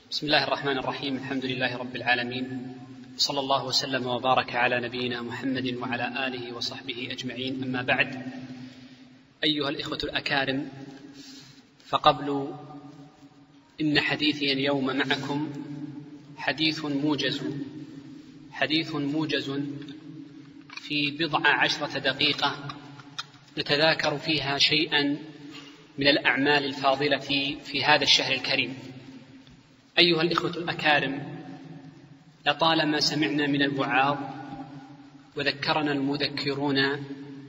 بسم الله الرحمن الرحيم. الحمد لله رب العالمين، صلى الله وسلم وبارك على نبينا محمد وعلى آله وصحبه أجمعين. أما بعد، أيها الإخوة الأكارم، فقبل إن حديثي اليوم معكم حديث موجز في 10 دقيقة نتذاكر فيها شيئا من الأعمال الفاضلة في هذا الشهر الكريم. أيها الإخوة الأكارم، لطالما سمعنا من الوعاظ وذكرنا المذكرون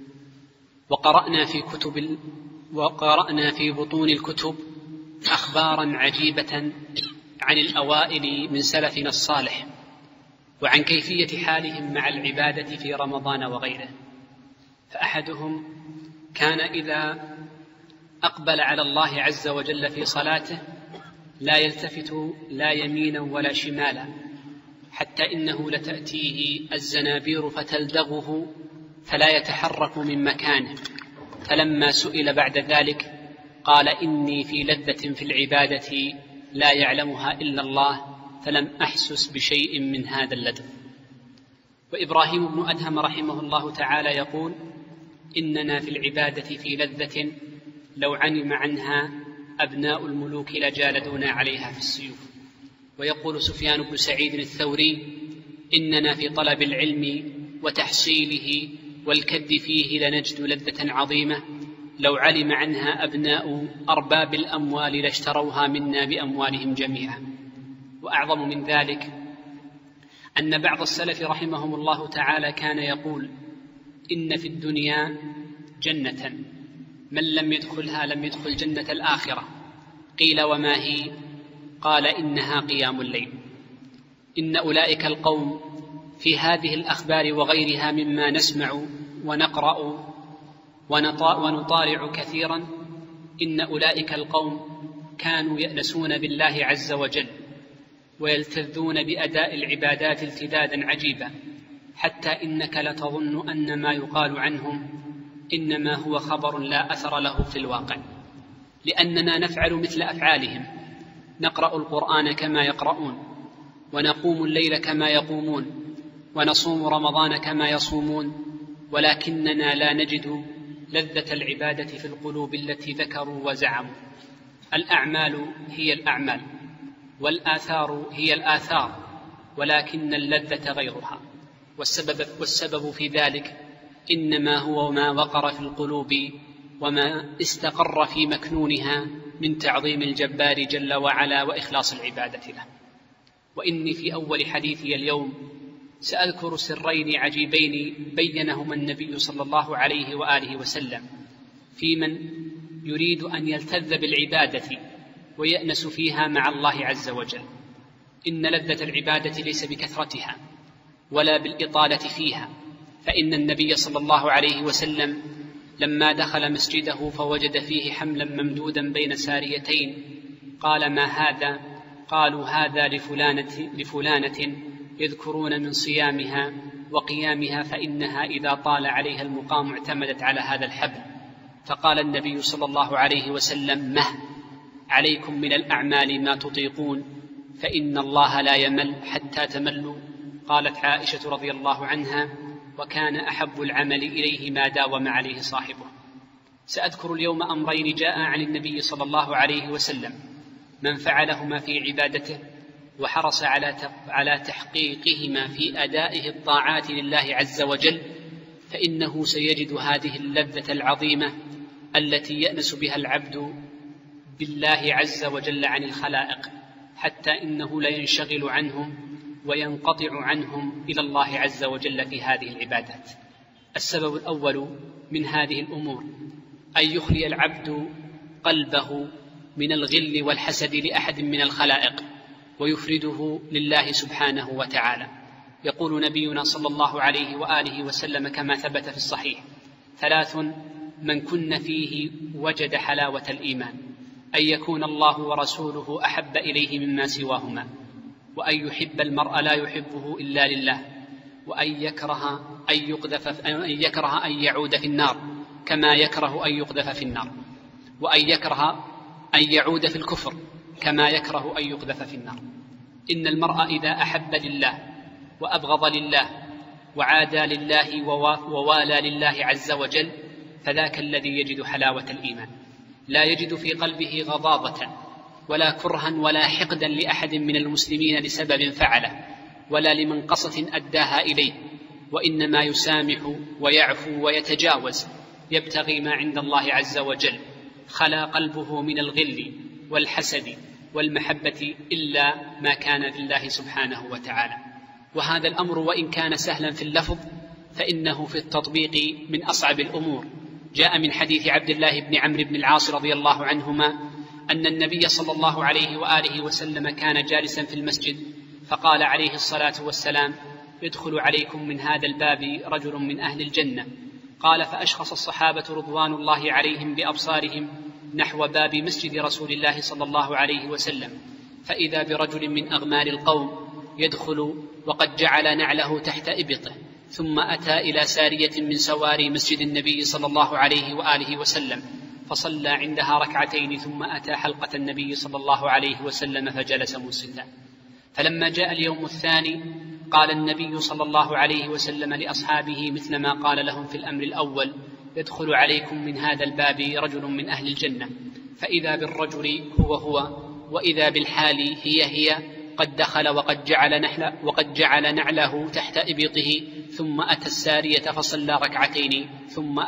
وقرأنا في بطون الكتب أخبارا عجيبة عن الأوائل من سلفنا الصالح وعن كيفية حالهم مع العبادة في رمضان وغيره. فأحدهم كان إذا أقبل على الله عز وجل في صلاته لا يلتفت لا يمينا ولا شمالا، حتى إنه لتأتيه الزنابير فتلدغه فلا يتحرك من مكانه. فلما سئل بعد ذلك قال: إني في لذة في العبادة لا يعلمها إلا الله، فلم أحسس بشيء من هذا اللذة. وإبراهيم بن أدهم رحمه الله تعالى يقول: إننا في العبادة في لذة لو علم عنها أبناء الملوك لجالدونا عليها في السيوف. ويقول سفيان بن سعيد الثوري: إننا في طلب العلم وتحصيله والكد فيه لنجد لذة عظيمة لو علم عنها أبناء أرباب الأموال لاشتروها منا بأموالهم جميعا. وأعظم من ذلك أن بعض السلف رحمهم الله تعالى كان يقول: إن في الدنيا جنة من لم يدخلها لم يدخل جنة الآخرة. قيل: وما هي؟ قال: إنها قيام الليل. إن أولئك القوم في هذه الأخبار وغيرها مما نسمع ونقرأ ونطالع كثيرا، إن أولئك القوم كانوا يأنسون بالله عز وجل ويلتذون بأداء العبادات التذاذا عجيبا، حتى إنك لتظن أن ما يقال عنهم إنما هو خبر لا أثر له في الواقع، لأننا نفعل مثل أفعالهم، نقرأ القرآن كما يقرؤون، ونقوم الليل كما يقومون، ونصوم رمضان كما يصومون، ولكننا لا نجد لذة العبادة في القلوب التي ذكروا وزعموا. الأعمال هي الأعمال والآثار هي الآثار، ولكن اللذة غيرها. والسبب في ذلك إنما هو ما وقر في القلوب وما استقر في مكنونها من تعظيم الجبار جل وعلا وإخلاص العبادة له. وإني في أول حديثي اليوم سأذكر سرين عجيبين بينهما النبي صلى الله عليه وآله وسلم في من يريد أن يلتذ بالعبادة ويأنس فيها مع الله عز وجل. إن لذة العبادة ليس بكثرتها ولا بالإطالة فيها، فإن النبي صلى الله عليه وسلم لما دخل مسجده فوجد فيه حملا ممدودا بين ساريتين قال: ما هذا؟ قالوا: هذا لفلانة يذكرون من صيامها وقيامها، فإنها إذا طال عليها المقام اعتمدت على هذا الحبل. فقال النبي صلى الله عليه وسلم: مه عليكم من الأعمال ما تطيقون، فإن الله لا يمل حتى تملوا. قالت عائشة رضي الله عنها: وكان أحب العمل إليه ما داوم عليه صاحبه. سأذكر اليوم أمرين جاء عن النبي صلى الله عليه وسلم من فعلهما في عبادته وحرص على تحقيقهما في أدائه الطاعات لله عز وجل، فإنه سيجد هذه اللذة العظيمة التي يأنس بها العبد بالله عز وجل عن الخلائق، حتى إنه لا ينشغل عنهم وينقطع عنهم إلى الله عز وجل في هذه العبادات. السبب الأول من هذه الأمور أن يخلي العبد قلبه من الغل والحسد لأحد من الخلائق ويفرده لله سبحانه وتعالى. يقول نبينا صلى الله عليه وآله وسلم كما ثبت في الصحيح: 3 من كن فيه وجد حلاوة الإيمان: أن يكون الله ورسوله أحب إليه مما سواهما، وأن يحب المرء لا يحبه إلا لله، وأن يكره أن يعود في النار كما يكره أن يقذف في النار، وأن يكره أن يعود في الكفر كما يكره أن يقذف في النار. إن المرء إذا أحب لله وأبغض لله وعادى لله ووالى لله عز وجل فذاك الذي يجد حلاوة الإيمان، لا يجد في قلبه غضاضة ولا كرها ولا حقدا لأحد من المسلمين لسبب فعله ولا لمنقصة أداها إليه، وإنما يسامح ويعفو ويتجاوز يبتغي ما عند الله عز وجل، خلا قلبه من الغل والحسد والمحبة إلا ما كان لله سبحانه وتعالى. وهذا الأمر وإن كان سهلا في اللفظ فإنه في التطبيق من أصعب الأمور. جاء من حديث عبد الله بن عمرو بن العاص رضي الله عنهما أن النبي صلى الله عليه وآله وسلم كان جالسا في المسجد فقال عليه الصلاة والسلام: يدخل عليكم من هذا الباب رجل من أهل الجنة. قال: فأشخص الصحابة رضوان الله عليهم بأبصارهم نحو باب مسجد رسول الله صلى الله عليه وسلم، فإذا برجل من أغمال القوم يدخل وقد جعل نعله تحت إبطه، ثم أتى إلى سارية من سواري مسجد النبي صلى الله عليه وآله وسلم فصلى عندها ركعتين، ثم أتى حلقة النبي صلى الله عليه وسلم فجلس منصتا. فلما جاء اليوم الثاني قال النبي صلى الله عليه وسلم لأصحابه مثل ما قال لهم في الأمر الأول: يدخل عليكم من هذا الباب رجل من أهل الجنة، فإذا بالرجل هو وإذا بالحال هي قد دخل وقد جعل نعله تحت إبطه، ثم أتى السارية فصلى ركعتين، ثم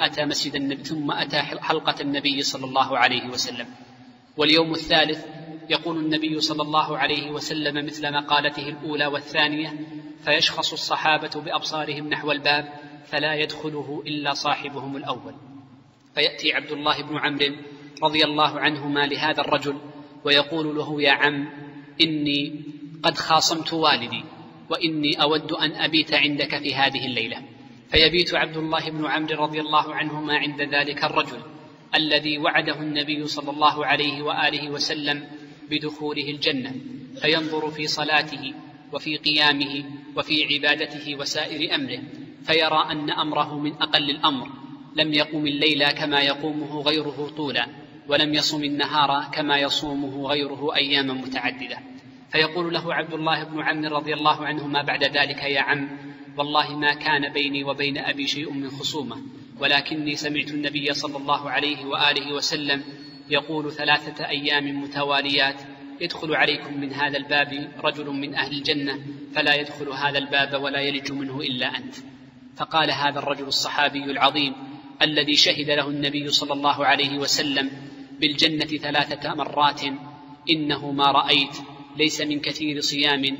أتى حلقة النبي صلى الله عليه وسلم. واليوم الثالث يقول النبي صلى الله عليه وسلم مثل مقالته الأولى والثانية، فيشخص الصحابة بأبصارهم نحو الباب فلا يدخله إلا صاحبهم الأول. فيأتي عبد الله بن عمرو رضي الله عنهما لهذا الرجل ويقول له: يا عم، إني قد خاصمت والدي وإني أود أن أبيت عندك في هذه الليلة. فيبيت عبد الله بن عمرو رضي الله عنهما عند ذلك الرجل الذي وعده النبي صلى الله عليه وآله وسلم بدخوله الجنة، فينظر في صلاته وفي قيامه وفي عبادته وسائر أمره، فيرى أن أمره من أقل الأمر، لم يقم الليل كما يقومه غيره طولا، ولم يصم النهار كما يصومه غيره أياما متعددة. فيقول له عبد الله بن عمرو رضي الله عنهما بعد ذلك: يا عم، والله ما كان بيني وبين أبي شيء من خصومة، ولكني سمعت النبي صلى الله عليه وآله وسلم يقول 3 أيام متواليات: يدخل عليكم من هذا الباب رجل من أهل الجنة، فلا يدخل هذا الباب ولا يلج منه إلا أنت. فقال هذا الرجل الصحابي العظيم الذي شهد له النبي صلى الله عليه وسلم بالجنة 3 مرات: إنه ما رأيت ليس من كثير صيام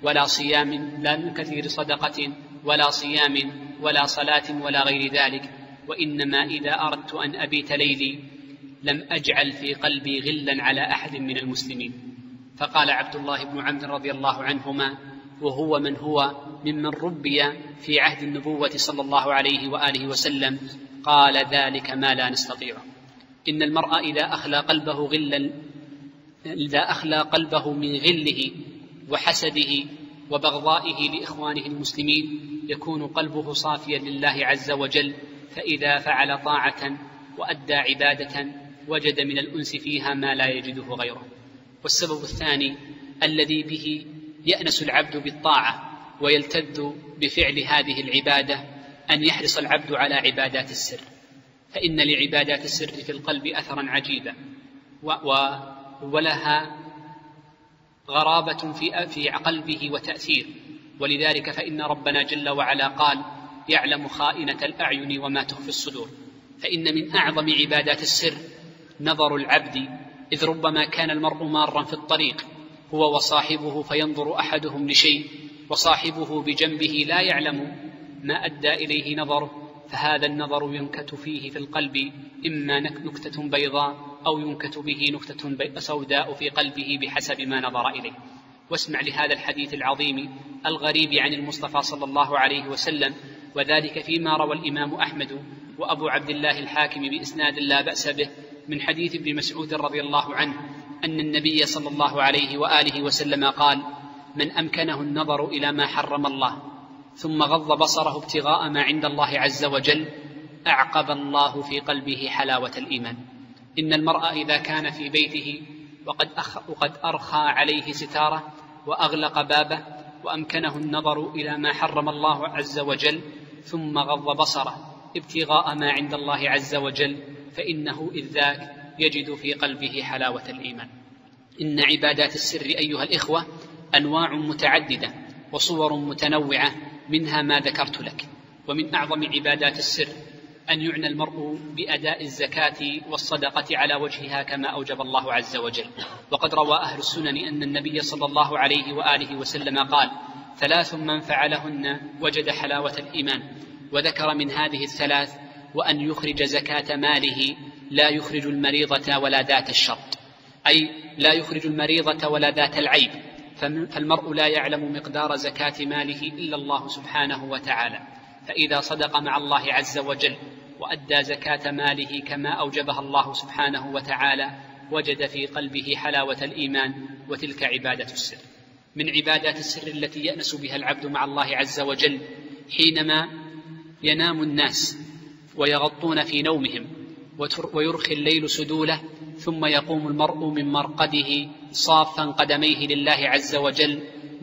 لا من كثير صدقة ولا صيام ولا صلاة ولا غير ذلك، وإنما إذا أردت أن أبيت ليلي لم أجعل في قلبي غلا على أحد من المسلمين. فقال عبد الله بن عمرو رضي الله عنهما، وهو ممن ربي في عهد النبوة صلى الله عليه وآله وسلم: قال ذلك ما لا نستطيعه. إن المرء إذا أخلى قلبه من غله وحسده وبغضائه لإخوانه المسلمين يكون قلبه صافيا لله عز وجل، فإذا فعل طاعة وأدى عبادة وجد من الأنس فيها ما لا يجده غيره. والسبب الثاني الذي به يأنس العبد بالطاعة ويلتذ بفعل هذه العبادة أن يحرص العبد على عبادات السر، فإن لعبادات السر في القلب أثرا عجيبا ولها غرابة في قلبه وتأثير. ولذلك فإن ربنا جل وعلا قال: يعلم خائنة الأعين وما تخفي الصدور. فإن من أعظم عبادات السر نظر العبد، إذ ربما كان المرء مارا في الطريق هو وصاحبه فينظر أحدهم لشيء وصاحبه بجنبه لا يعلم ما أدى إليه نظره، فهذا النظر ينكت فيه في القلب إما نكتة بيضاء أو ينكت به نكتة سوداء في قلبه بحسب ما نظر إليه. واسمع لهذا الحديث العظيم الغريب عن المصطفى صلى الله عليه وسلم، وذلك فيما روى الإمام أحمد وأبو عبد الله الحاكم بإسناد لا بأس به من حديث ابن مسعود رضي الله عنه أن النبي صلى الله عليه وآله وسلم قال: من أمكنه النظر إلى ما حرم الله ثم غض بصره ابتغاء ما عند الله عز وجل أعقب الله في قلبه حلاوة الإيمان. إن المرء إذا كان في بيته وقد أرخى عليه ستاره وأغلق بابه وأمكنه النظر إلى ما حرم الله عز وجل، ثم غض بصره ابتغاء ما عند الله عز وجل، فإنه إذ ذاك يجد في قلبه حلاوة الإيمان. إن عبادات السر أيها الإخوة أنواع متعددة وصور متنوعة، منها ما ذكرت لك. ومن أعظم عبادات السر أن يعنى المرء بأداء الزكاة والصدقة على وجهها كما أوجب الله عز وجل. وقد روى أهل السنن أن النبي صلى الله عليه وآله وسلم قال: 3 من فعلهن وجد حلاوة الإيمان. وذكر من هذه الثلاث: وأن يخرج زكاة ماله لا يخرج المريضة ولا ذات الشرط، أي لا يخرج المريضة ولا ذات العيب، فالمرء لا يعلم مقدار زكاة ماله إلا الله سبحانه وتعالى، فإذا صدق مع الله عز وجل وأدى زكاة ماله كما أوجبها الله سبحانه وتعالى وجد في قلبه حلاوة الإيمان، وتلك عبادة السر. من عبادات السر التي يأنس بها العبد مع الله عز وجل حينما ينام الناس ويغطون في نومهم ويرخي الليل سدوله، ثم يقوم المرء من مرقده صافا قدميه لله عز وجل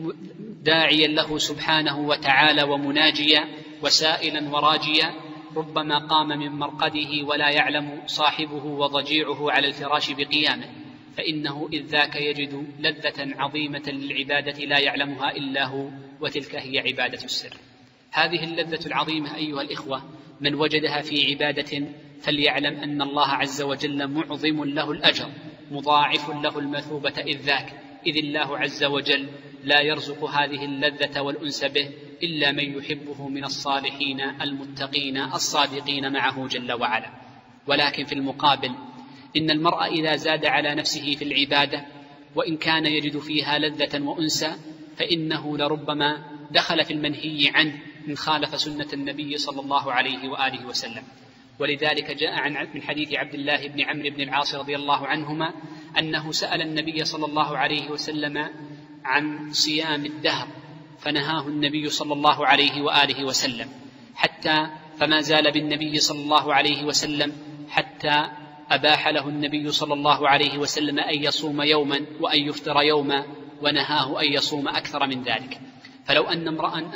داعيا له سبحانه وتعالى ومناجيا وسائلا وراجيا. ربما قام من مرقده ولا يعلم صاحبه وضجيعه على الفراش بقيامه، فإنه إذ ذاك يجد لذة عظيمة للعبادة لا يعلمها إلا هو، وتلك هي عبادة السر. هذه اللذة العظيمة أيها الإخوة من وجدها في عبادة فليعلم أن الله عز وجل معظم له الأجر مضاعف له المثوبة إذ ذاك، إذ الله عز وجل لا يرزق هذه اللذة والأنس به إلا من يحبه من الصالحين المتقين الصادقين معه جل وعلا. ولكن في المقابل إن المرء إذا زاد على نفسه في العبادة وإن كان يجد فيها لذة وأنسا فإنه لربما دخل في المنهي عنه من خالف سنة النبي صلى الله عليه وآله وسلم. ولذلك جاء من حديث عبد الله بن عمرو بن العاص رضي الله عنهما أنه سأل النبي صلى الله عليه وسلم عن صيام الدهر، فنهاه النبي صلى الله عليه وآله وسلم فما زال بالنبي صلى الله عليه وسلم حتى أباح له النبي صلى الله عليه وسلم أن يصوم يوما وأن يفطر يوما، ونهاه أن يصوم أكثر من ذلك. فلو أن امرأ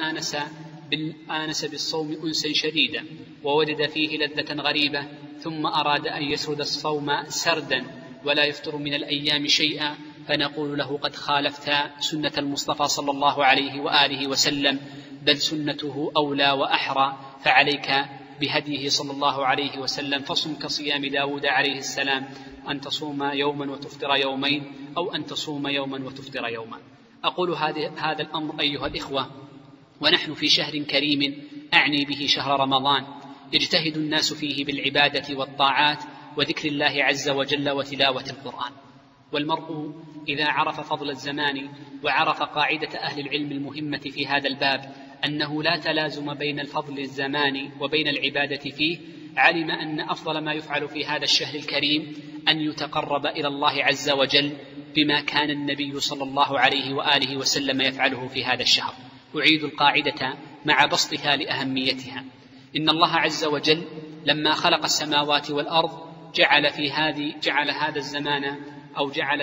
آنس بالصوم أنسا شديدا ووجد فيه لذة غريبة ثم أراد أن يسرد الصوم سردا ولا يفطر من الأيام شيئا، فنقول له: قد خالفت سنة المصطفى صلى الله عليه وآله وسلم، بل سنته أولى وأحرى، فعليك بهديه صلى الله عليه وسلم، فصم كصيام داود عليه السلام، أن تصوم يوما وتفطر يومين، أو أن تصوم يوما وتفطر يوما. أقول هذا الأمر أيها الإخوة ونحن في شهر كريم، أعني به شهر رمضان، يجتهد الناس فيه بالعبادة والطاعات وذكر الله عز وجل وتلاوة القرآن. والمرء إذا عرف فضل الزمان وعرف قاعدة أهل العلم المهمة في هذا الباب أنه لا تلازم بين الفضل الزمان وبين العبادة فيه، علم أن أفضل ما يفعل في هذا الشهر الكريم أن يتقرب إلى الله عز وجل بما كان النبي صلى الله عليه وآله وسلم يفعله في هذا الشهر. أعيد القاعدة مع بسطها لأهميتها. إن الله عز وجل لما خلق السماوات والأرض جعل هذا الزمان أو جعل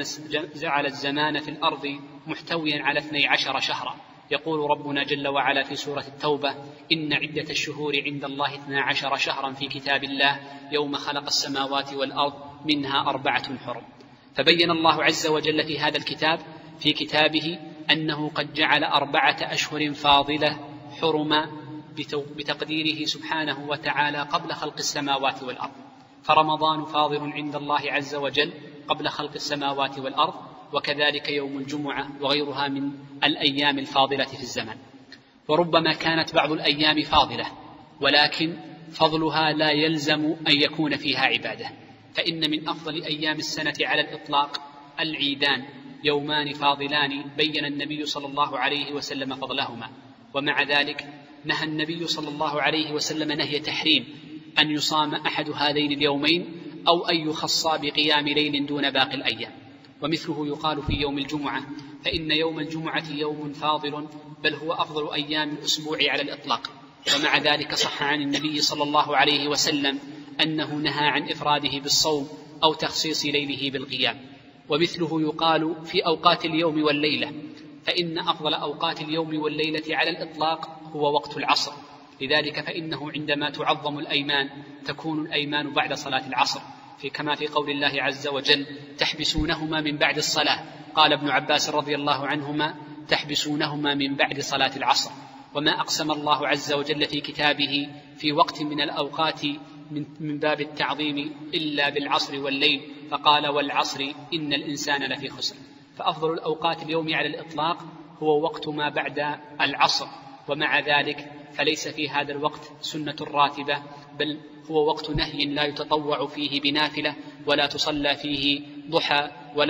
الزمان في الأرض محتويا على 12 شهرا. يقول ربنا جل وعلا في سورة التوبة: إن عدة الشهور عند الله 12 شهرا في كتاب الله يوم خلق السماوات والأرض منها 4 حرم. فبين الله عز وجل في هذا الكتاب في كتابه أنه قد جعل 4 أشهر فاضلة حرما بتقديره سبحانه وتعالى قبل خلق السماوات والأرض. فرمضان فاضل عند الله عز وجل قبل خلق السماوات والأرض، وكذلك يوم الجمعة وغيرها من الأيام الفاضلة في الزمن. وربما كانت بعض الأيام فاضلة ولكن فضلها لا يلزم أن يكون فيها عبادة، فإن من أفضل أيام السنة على الإطلاق العيدان، يومان فاضلان بين النبي صلى الله عليه وسلم فضلهما. ومع ذلك نهى النبي صلى الله عليه وسلم نهي تحريم أن يصام أحد هذين اليومين أو أن يخص بقيام ليل دون باقي الأيام. ومثله يقال في يوم الجمعة، فإن يوم الجمعة يوم فاضل، بل هو أفضل أيام الأسبوع على الإطلاق. ومع ذلك صح عن النبي صلى الله عليه وسلم أنه نهى عن إفراده بالصوم أو تخصيص ليله بالقيام. ومثله يقال في أوقات اليوم والليلة، فإن أفضل أوقات اليوم والليلة على الإطلاق هو وقت العصر، لذلك فإنه عندما تعظم الأيمان تكون الأيمان بعد صلاة العصر، كما في قول الله عز وجل: تحبسونهما من بعد الصلاة. قال ابن عباس رضي الله عنهما: تحبسونهما من بعد صلاة العصر. وما أقسم الله عز وجل في كتابه في وقت من الأوقات من باب التعظيم إلا بالعصر والليل، فقال: والعصر إن الإنسان لفي خسر. فأفضل الأوقات اليوم على الإطلاق هو وقت ما بعد العصر، ومع ذلك فليس في هذا الوقت سنة راتبة، بل هو وقت نهي لا يتطوع فيه بنافلة، ولا تصلى فيه ضحى،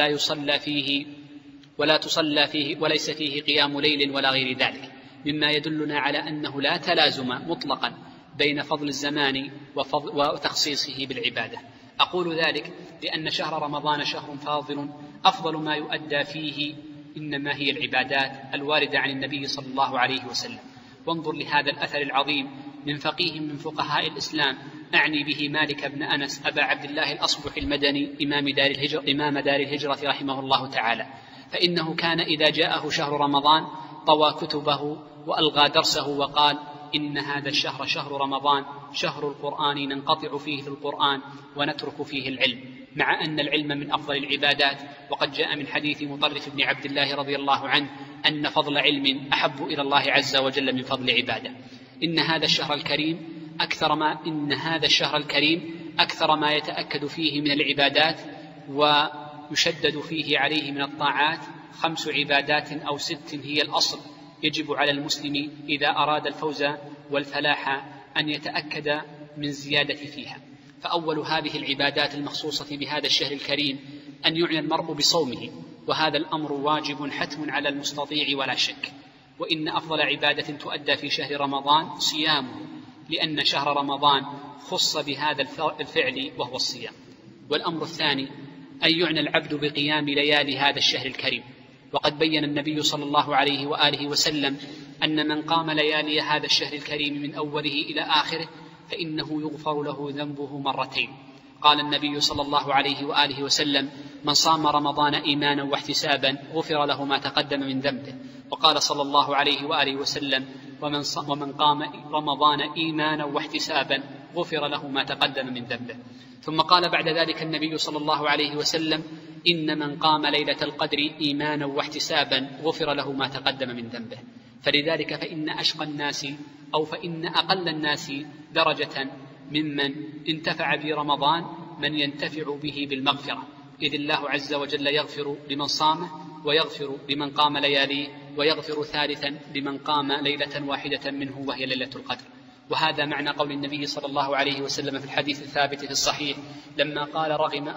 وليس فيه قيام ليل ولا غير ذلك، مما يدلنا على أنه لا تلازم مطلقا بين فضل الزمان وتخصيصه بالعبادة. أقول ذلك لأن شهر رمضان شهر فاضل، أفضل ما يؤدى فيه إنما هي العبادات الواردة عن النبي صلى الله عليه وسلم. وانظر لهذا الأثر العظيم من فقيه من فقهاء الإسلام، أعني به مالك بن أنس أبا عبد الله الأصبحي المدني إمام دار الهجرة رحمه الله تعالى، فإنه كان إذا جاءه شهر رمضان طوى كتبه وألغى درسه وقال: إن هذا الشهر شهر رمضان، شهر القرآن، ننقطع فيه في القرآن ونترك فيه العلم، مع أن العلم من أفضل العبادات. وقد جاء من حديث مطرف بن عبد الله رضي الله عنه أن فضل علم أحب إلى الله عز وجل من فضل عبادة. إن هذا الشهر الكريم أكثر ما يتأكد فيه من العبادات ويشدد فيه عليه من الطاعات 5 عبادات أو 6 هي الأصل، يجب على المسلم إذا أراد الفوز والفلاح أن يتأكد من زيادة فيها. فأول هذه العبادات المخصوصة بهذا الشهر الكريم أن يعنى المرء بصومه، وهذا الأمر واجب حتم على المستطيع ولا شك. وإن أفضل عبادة تؤدى في شهر رمضان صيامه، لأن شهر رمضان خص بهذا الفعل وهو الصيام. والأمر الثاني أن يعنى العبد بقيام ليالي هذا الشهر الكريم، وقد بين النبي صلى الله عليه وآله وسلم أن من قام ليالي هذا الشهر الكريم من أوله إلى آخره فإنه يغفر له ذنبه 2 مرتين. قال النبي صلى الله عليه وآله وسلم: من صام رمضان إيمانا واحتسابا غفر له ما تقدم من ذنبه. وقال صلى الله عليه وآله وسلم: ومن قام رمضان إيمانا واحتسابا غفر له ما تقدم من ذنبه. ثم قال بعد ذلك النبي صلى الله عليه وسلم: إن من قام ليلة القدر إيمانا واحتسابا غفر له ما تقدم من ذنبه. فلذلك فإن أقل الناس درجة ممن انتفع برمضان من ينتفع به بالمغفرة، إذ الله عز وجل يغفر لمن صامه، ويغفر لمن قام لياليه، ويغفر ثالثا لمن قام ليلة واحدة منه وهي ليلة القدر. وهذا معنى قول النبي صلى الله عليه وسلم في الحديث الثابت في الصحيح لما قال: رغم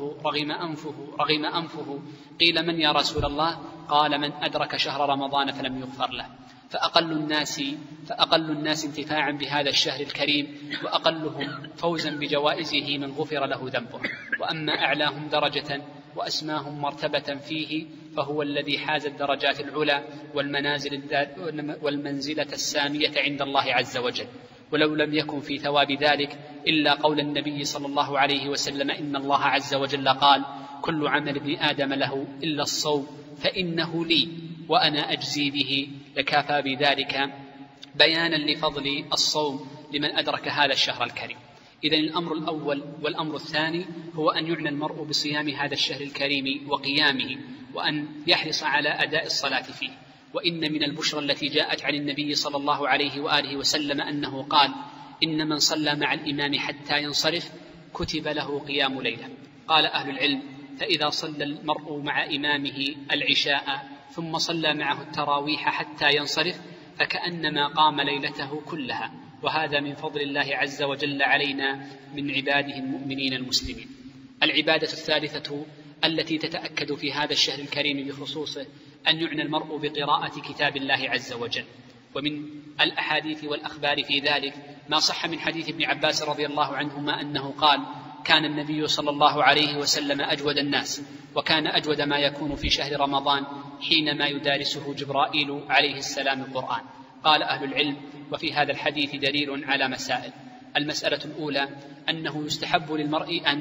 أنفه، قيل: من يا رسول الله؟ قال: من أدرك شهر رمضان فلم يغفر له. فأقل الناس انتفاعا بهذا الشهر الكريم وأقلهم فوزا بجوائزه من غفر له ذنبه. وأما أعلاهم درجة وأسماهم مرتبة فيه فهو الذي حاز الدرجات العلى والمنزلة السامية عند الله عز وجل. ولو لم يكن في ثواب ذلك إلا قول النبي صلى الله عليه وسلم: إن الله عز وجل قال: كل عمل ابن آدم له إلا الصوم فإنه لي وأنا أجزي به، لكافى بذلك بيانا لفضل الصوم لمن أدرك هذا الشهر الكريم. إذن الأمر الأول والأمر الثاني هو أن يعنى المرء بصيام هذا الشهر الكريم وقيامه، وأن يحرص على أداء الصلاة فيه. وإن من البشرى التي جاءت عن النبي صلى الله عليه وآله وسلم أنه قال: إن من صلى مع الإمام حتى ينصرف كتب له قيام ليلة. قال أهل العلم: فإذا صلى المرء مع إمامه العشاء ثم صلى معه التراويح حتى ينصرف فكأنما قام ليلته كلها، وهذا من فضل الله عز وجل علينا من عباده المؤمنين المسلمين. العبادة الثالثة التي تتأكد في هذا الشهر الكريم بخصوصه أن يعنى المرء بقراءة كتاب الله عز وجل. ومن الأحاديث والأخبار في ذلك ما صح من حديث ابن عباس رضي الله عنهما أنه قال: كان النبي صلى الله عليه وسلم أجود الناس، وكان أجود ما يكون في شهر رمضان حينما يدارسه جبرائيل عليه السلام القرآن. قال أهل العلم: وفي هذا الحديث دليل على مسائل. المسألة الأولى أنه يستحب للمرء أن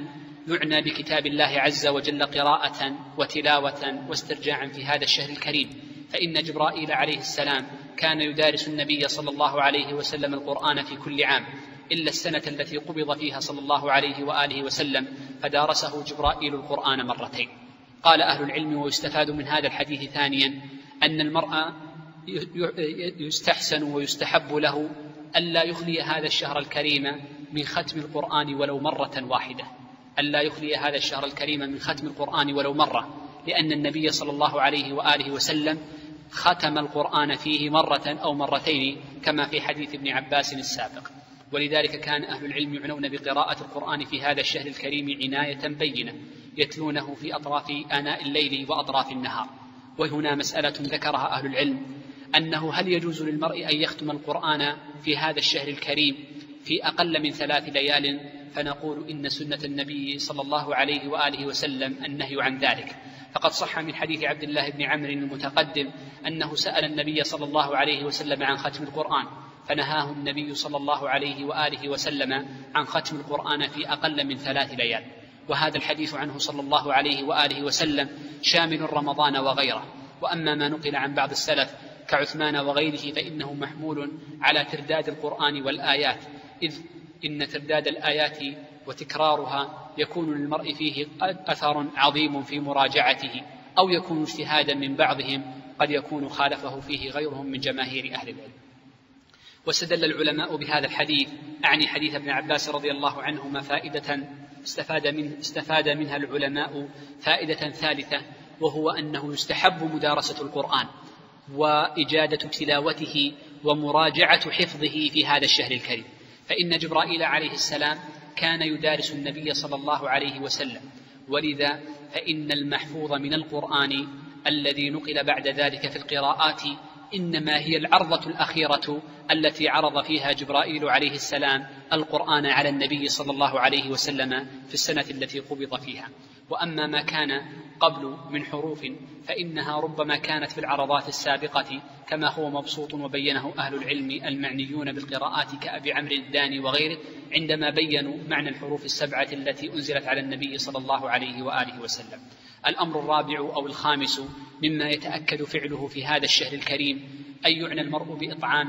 يعنى بكتاب الله عز وجل قراءة وتلاوة واسترجاعا في هذا الشهر الكريم، فإن جبرائيل عليه السلام كان يدارس النبي صلى الله عليه وسلم القرآن في كل عام إلا السنة التي قبض فيها صلى الله عليه وآله وسلم، فدارسه جبرائيل القرآن مرتين. قال أهل العلم: ويستفاد من هذا الحديث ثانيا أن المرء يستحسن ويستحب له ألا يخلي هذا الشهر الكريم من ختم القرآن ولو مرة واحدة، ألا يخلي هذا الشهر الكريم من ختم القرآن ولو مرة، لأن النبي صلى الله عليه وآله وسلم ختم القرآن فيه مرة أو مرتين كما في حديث ابن عباس السابق. ولذلك كان أهل العلم يعنون بقراءة القرآن في هذا الشهر الكريم عناية بينة، يتلونه في أطراف آناء الليل وأطراف النهار. وهنا مسألة ذكرها أهل العلم، أنه هل يجوز للمرء أن يختم القرآن في هذا الشهر الكريم في أقل من 3 ليال؟ فنقول إن سنة النبي صلى الله عليه وآله وسلم النهي عن ذلك، فقد صح من حديث عبد الله بن عمرو المتقدم أنه سأل النبي صلى الله عليه وسلم عن ختم القرآن، فنهاه النبي صلى الله عليه وآله وسلم عن ختم القرآن في أقل من 3 ليال. وهذا الحديث عنه صلى الله عليه وآله وسلم شامل رمضان وغيره. وأما ما نقل عن بعض السلف كعثمان وغيره فإنه محمول على ترداد القرآن والآيات، إذ إن ترداد الآيات وتكرارها يكون للمرء فيه أثر عظيم في مراجعته، أو يكون اجتهادا من بعضهم قد يكون خالفه فيه غيرهم من جماهير أهل العلم. واستدل العلماء بهذا الحديث، أعني حديث ابن عباس رضي الله عنهما، فائدة استفاد منها العلماء فائدة ثالثة، وهو أنه يستحب مدارسة القرآن وإجادة تلاوته ومراجعة حفظه في هذا الشهر الكريم، فإن جبرائيل عليه السلام كان يدارس النبي صلى الله عليه وسلم، ولذا فإن المحفوظ من القرآن الذي نقل بعد ذلك في القراءات إنما هي العرضة الأخيرة التي عرض فيها جبرائيل عليه السلام القرآن على النبي صلى الله عليه وسلم في السنة التي قبض فيها. وأما ما كان قبل من حروف فإنها ربما كانت في العرضات السابقة كما هو مبسوط وبينه أهل العلم المعنيون بالقراءات كأبي عمرو الداني وغيره عندما بيّنوا معنى الحروف السبعة التي أنزلت على النبي صلى الله عليه وآله وسلم. الأمر الرابع أو الخامس مما يتأكد فعله في هذا الشهر الكريم أن يعنى المرء بإطعام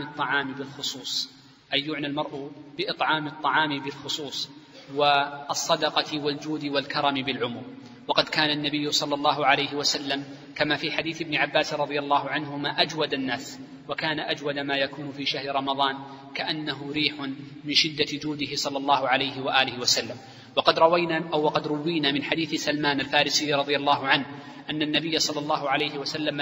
الطعام بالخصوص والصدقة والجود والكرم بالعموم. وقد كان النبي صلى الله عليه وسلم كما في حديث ابن عباس رضي الله عنهما أجود الناس، وكان أجود ما يكون في شهر رمضان كأنه ريح من شدة جوده صلى الله عليه وآله وسلم. وقد روينا من حديث سلمان الفارسي رضي الله عنه أن النبي صلى الله عليه وسلم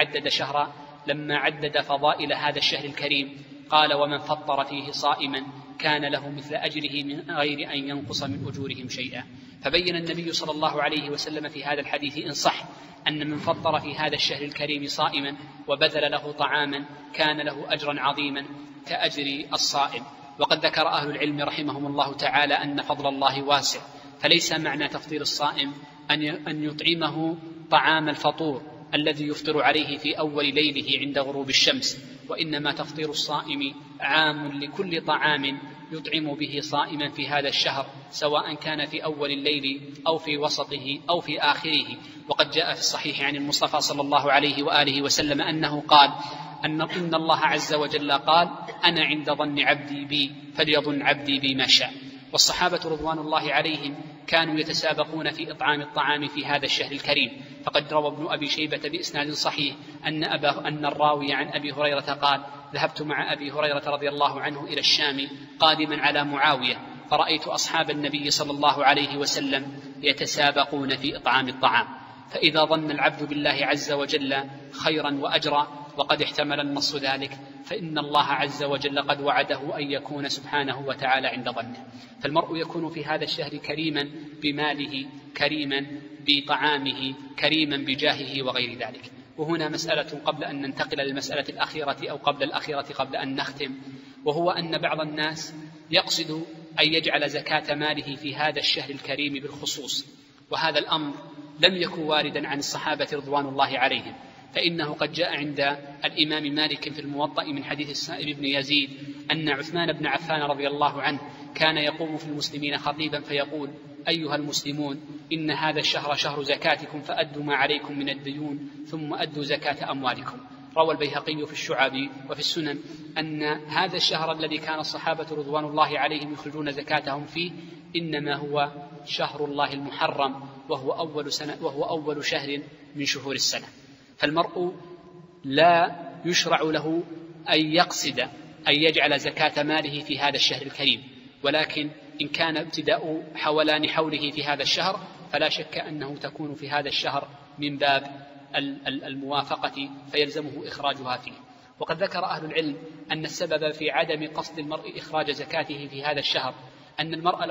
لما عدد فضائل هذا الشهر الكريم قال: ومن فطر فيه صائما كان له مثل أجره من غير أن ينقص من أجورهم شيئا. فبين النبي صلى الله عليه وسلم في هذا الحديث إن صح أن من فطر في هذا الشهر الكريم صائما وبذل له طعاما كان له أجرا عظيما كأجر الصائم. وقد ذكر أهل العلم رحمهم الله تعالى أن فضل الله واسع، فليس معنى تفطير الصائم أن يطعمه طعام الفطور الذي يفطر عليه في أول ليله عند غروب الشمس، وإنما تفطير الصائم عام لكل طعام يطعم به صائما في هذا الشهر، سواء كان في أول الليل أو في وسطه أو في آخره. وقد جاء في الصحيح عن المصطفى صلى الله عليه وآله وسلم أنه قال إن الله عز وجل قال: أنا عند ظن عبدي بي فليظن عبدي بي ما شاء. والصحابة رضوان الله عليهم كانوا يتسابقون في إطعام الطعام في هذا الشهر الكريم، فقد روى ابن أبي شيبة بإسناد صحيح أن الراوي عن أبي هريرة قال: ذهبت مع أبي هريرة رضي الله عنه إلى الشام قادما على معاوية، فرأيت أصحاب النبي صلى الله عليه وسلم يتسابقون في إطعام الطعام، فإذا ظن العبد بالله عز وجل خيرا وأجرا وقد احتمل النص ذلك فإن الله عز وجل قد وعده أن يكون سبحانه وتعالى عند ظنه. فالمرء يكون في هذا الشهر كريما بماله، كريما بطعامه، كريما بجاهه وغير ذلك. وهنا مسألة قبل أن ننتقل للمسألة الأخيرة أو قبل الأخيرة قبل أن نختم، وهو أن بعض الناس يقصد أن يجعل زكاة ماله في هذا الشهر الكريم بالخصوص، وهذا الأمر لم يكن واردا عن الصحابة رضوان الله عليهم، فإنه قد جاء عند الإمام مالك في الموطأ من حديث السائب بن يزيد أن عثمان بن عفان رضي الله عنه كان يقوم في المسلمين خطيبا فيقول: أيها المسلمون إن هذا الشهر شهر زكاتكم فأدوا ما عليكم من الديون ثم أدوا زكاة أموالكم. روى البيهقي في الشعب وفي السنن أن هذا الشهر الذي كان الصحابة رضوان الله عليهم يخرجون زكاتهم فيه إنما هو شهر الله المحرم، وهو أول شهر من شهور السنة. فالمرء لا يشرع له أن يقصد أن يجعل زكاة ماله في هذا الشهر الكريم، ولكن إن كان ابتداء حولان حوله في هذا الشهر فلا شك أنه تكون في هذا الشهر من باب الموافقة فيلزمه إخراجها فيه. وقد ذكر أهل العلم أن السبب في عدم قصد المرء إخراج زكاته في هذا الشهر أن المرء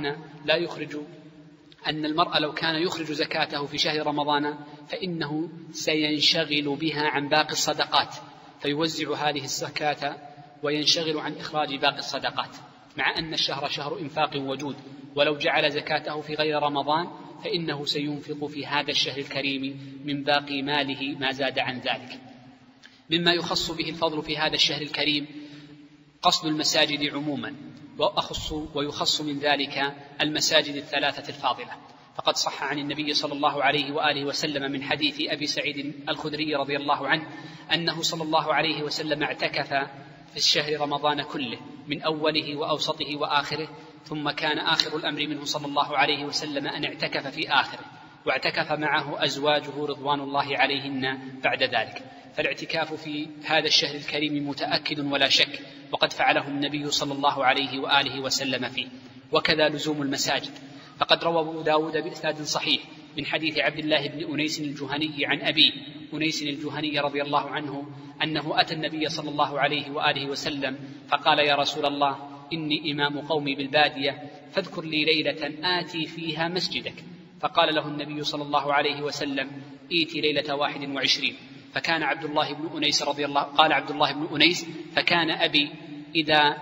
لو كان يخرج زكاته في شهر رمضان فإنه سينشغل بها عن باقي الصدقات فيوزع هذه الزكاة وينشغل عن إخراج باقي الصدقات، مع أن الشهر شهر إنفاق وجود، ولو جعل زكاته في غير رمضان فإنه سينفق في هذا الشهر الكريم من باقي ماله ما زاد عن ذلك. مما يخص به الفضل في هذا الشهر الكريم قصد المساجد عموما، ويخص من ذلك المساجد الثلاثة الفاضلة. فقد صح عن النبي صلى الله عليه وآله وسلم من حديث أبي سعيد الخدري رضي الله عنه أنه صلى الله عليه وسلم اعتكف في الشهر رمضان كله من أوله وأوسطه وآخره، ثم كان آخر الأمر منه صلى الله عليه وسلم أن اعتكف في آخره، واعتكف معه أزواجه رضوان الله عليهن بعد ذلك. فالاعتكاف في هذا الشهر الكريم متأكد ولا شك، وقد فعله النبي صلى الله عليه وآله وسلم فيه. وكذا لزوم المساجد، فقد روى أبو داود بإسناد صحيح من حديث عبد الله بن أنيس الجهني عن أبيه أنيس الجهني رضي الله عنه أنه أتى النبي صلى الله عليه وآله وسلم فقال: يا رسول الله، إني إمام قومي بالبادية، فاذكر لي ليلة آتي فيها مسجدك. فقال له النبي صلى الله عليه وسلم: إيتي ليلة 21. فكان قال عبد الله بن أنيس: فكان أبي إذا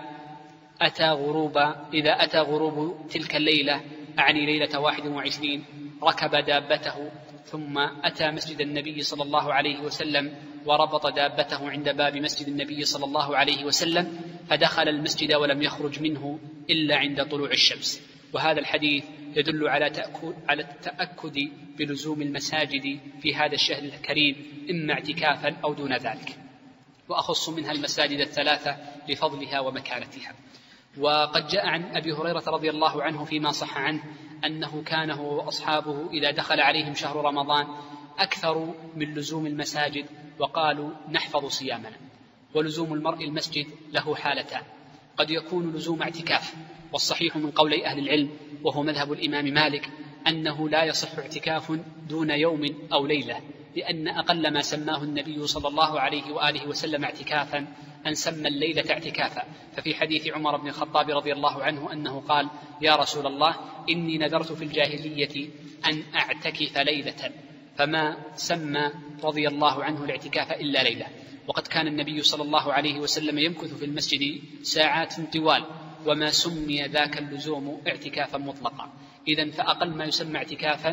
أتى غروب تلك الليلة، أعني ليلة 21، ركب دابته ثم أتى مسجد النبي صلى الله عليه وسلم وربط دابته عند باب مسجد النبي صلى الله عليه وسلم، فدخل المسجد ولم يخرج منه إلا عند طلوع الشمس. وهذا الحديث يدل على التأكد بلزوم المساجد في هذا الشهر الكريم، إما اعتكافا أو دون ذلك. وأخص منها المساجد الثلاثة لفضلها ومكانتها. وقد جاء عن أبي هريرة رضي الله عنه فيما صح عنه أنه كان هو وأصحابه إذا دخل عليهم شهر رمضان أكثر من لزوم المساجد، وقالوا: نحفظ صيامنا. ولزوم المرء المسجد له حالتان: قد يكون لزوم اعتكاف، والصحيح من قولي أهل العلم وهو مذهب الإمام مالك أنه لا يصح اعتكاف دون يوم أو ليلة، لأن أقل ما سماه النبي صلى الله عليه وآله وسلم اعتكافا أن سمى الليلة اعتكافا. ففي حديث عمر بن الخطاب رضي الله عنه أنه قال: يا رسول الله، إني نذرت في الجاهلية أن أعتكف ليلة، فما سمى رضي الله عنه الاعتكاف إلا ليلة. وقد كان النبي صلى الله عليه وسلم يمكث في المسجد ساعات طوال، وما سمي ذاك اللزوم اعتكافا مطلقا. إذن فأقل ما يسمى اعتكافا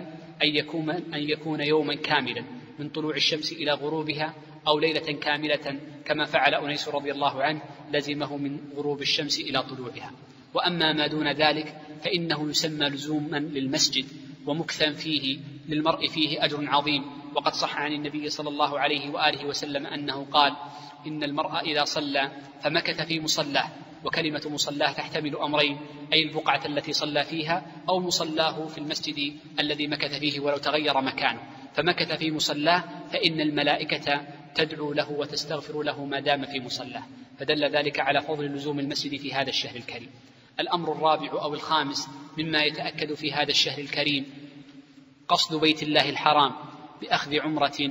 أن يكون يوما كاملا من طلوع الشمس إلى غروبها، أو ليلة كاملة كما فعل أنيس رضي الله عنه، لزمه من غروب الشمس إلى طلوعها. وأما ما دون ذلك فإنه يسمى لزوما للمسجد ومكثا فيه للمرء فيه أجر عظيم. وقد صح عن النبي صلى الله عليه وآله وسلم أنه قال: إن المرء إذا صلى فمكث في مصلاه، وكلمة مصلاه تحتمل أمرين: أي البقعة التي صلى فيها، أو مصلاه في المسجد الذي مكث فيه ولو تغير مكانه، فمكث في مصلاه فإن الملائكة تدعو له وتستغفر له ما دام في مصلاه. فدل ذلك على فضل لزوم المسجد في هذا الشهر الكريم. الأمر الرابع أو الخامس مما يتأكد في هذا الشهر الكريم قصد بيت الله الحرام بأخذ عمرة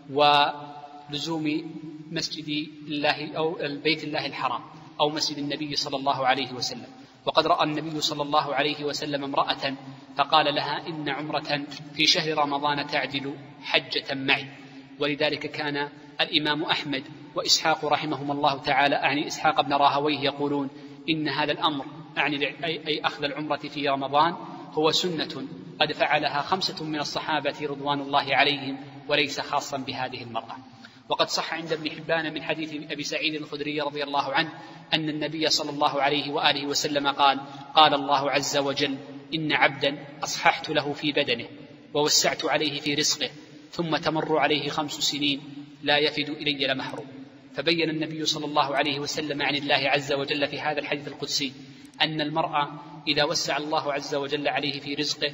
ولزوم مسجد الله أو البيت الله الحرام أو مسجد النبي صلى الله عليه وسلم. وقد رأى النبي صلى الله عليه وسلم امرأة فقال لها: إن عمرة في شهر رمضان تعدل حجة معي. ولذلك كان الإمام أحمد وإسحاق رحمهم الله تعالى، أعني إسحاق بن راهويه، يقولون: إن هذا الأمر أي أخذ العمرة في رمضان هو سنة قد فعلها 5 من الصحابة رضوان الله عليهم، وليس خاصا بهذه المرأة. وقد صح عند ابن حبان من حديث أبي سعيد الخدري رضي الله عنه أن النبي صلى الله عليه وآله وسلم قال: قال الله عز وجل: إن عبدا أصححت له في بدنه ووسعت عليه في رزقه ثم تمر عليه 5 سنين لا يفد إلي لمحروم. فبين النبي صلى الله عليه وسلم عن الله عز وجل في هذا الحديث القدسي أن المرء إذا وسع الله عز وجل عليه في رزقه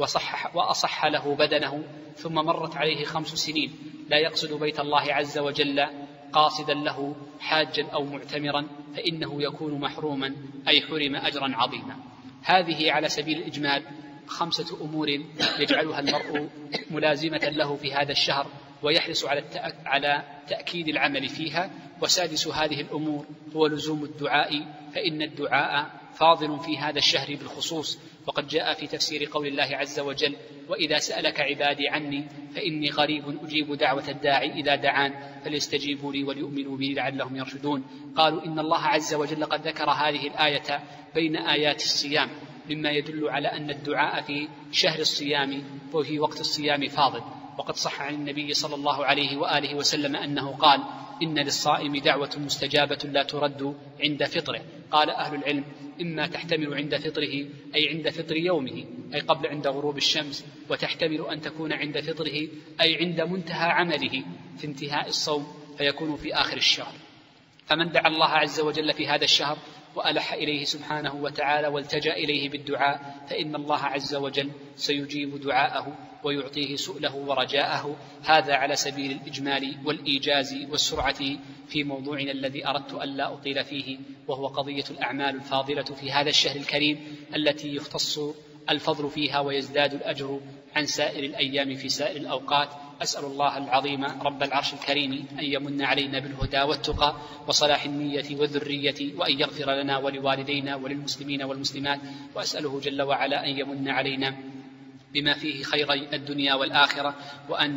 وأصح له بدنه ثم مرت عليه 5 سنين لا يقصد بيت الله عز وجل قاصدا له حاجا أو معتمرا فإنه يكون محروما أي حرم أجرا عظيما. هذه على سبيل الإجمال 5 أمور يجعلها المرء ملازمة له في هذا الشهر ويحرص على تأكيد العمل فيها. وسادس هذه الأمور هو لزوم الدعاء، فإن الدعاء فاضل في هذا الشهر بالخصوص، وقد جاء في تفسير قول الله عز وجل: وإذا سألك عبادي عني فإني قريب أجيب دعوة الداعي إذا دعان فليستجيبوا لي وليؤمنوا بي لعلهم يرشدون. قالوا إن الله عز وجل قد ذكر هذه الآية بين آيات الصيام، مما يدل على أن الدعاء في شهر الصيام وفي وقت الصيام فاضل. وقد صح عن النبي صلى الله عليه وآله وسلم أنه قال: إن للصائم دعوة مستجابة لا ترد عند فطره. قال أهل العلم: إما تحتمل عند فطره أي عند فطر يومه أي قبل عند غروب الشمس، وتحتمل أن تكون عند فطره أي عند منتهى عمله في انتهاء الصوم فيكون في آخر الشهر. فمن دعا الله عز وجل في هذا الشهر وألح إليه سبحانه وتعالى والتجأ إليه بالدعاء فإن الله عز وجل سيجيب دعاءه ويعطيه سؤله ورجاءه. هذا على سبيل الإجمال والإيجاز والسرعة في موضوعنا الذي أردت أن لا أطيل فيه، وهو قضية الأعمال الفاضلة في هذا الشهر الكريم التي يختص الفضل فيها ويزداد الأجر عن سائر الأيام في سائر الأوقات. أسأل الله العظيم رب العرش الكريم أن يمن علينا بالهدى والتقى وصلاح النية والذرية، وأن يغفر لنا ولوالدينا وللمسلمين والمسلمات. وأسأله جل وعلا أن يمن علينا بما فيه خير الدنيا والآخرة، وأن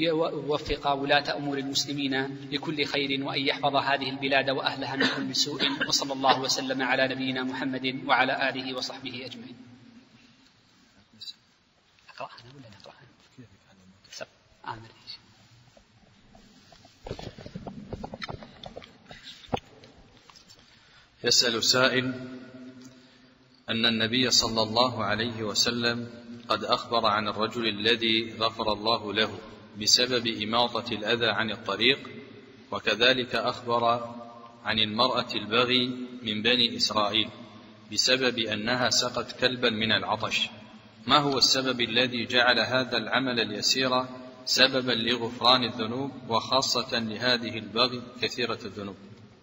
يوفق ولاة أمور المسلمين لكل خير، وأن يحفظ هذه البلاد وأهلها من كل سوء. وصلى الله وسلم على نبينا محمد وعلى آله وصحبه أجمعين. يسأل سائل أن النبي صلى الله عليه وسلم قد أخبر عن الرجل الذي غفر الله له بسبب إماطة الأذى عن الطريق، وكذلك أخبر عن المرأة البغي من بني إسرائيل بسبب أنها سقت كلبا من العطش. ما هو السبب الذي جعل هذا العمل اليسير سببا لغفران الذنوب، وخاصة لهذه البغي كثيرة الذنوب؟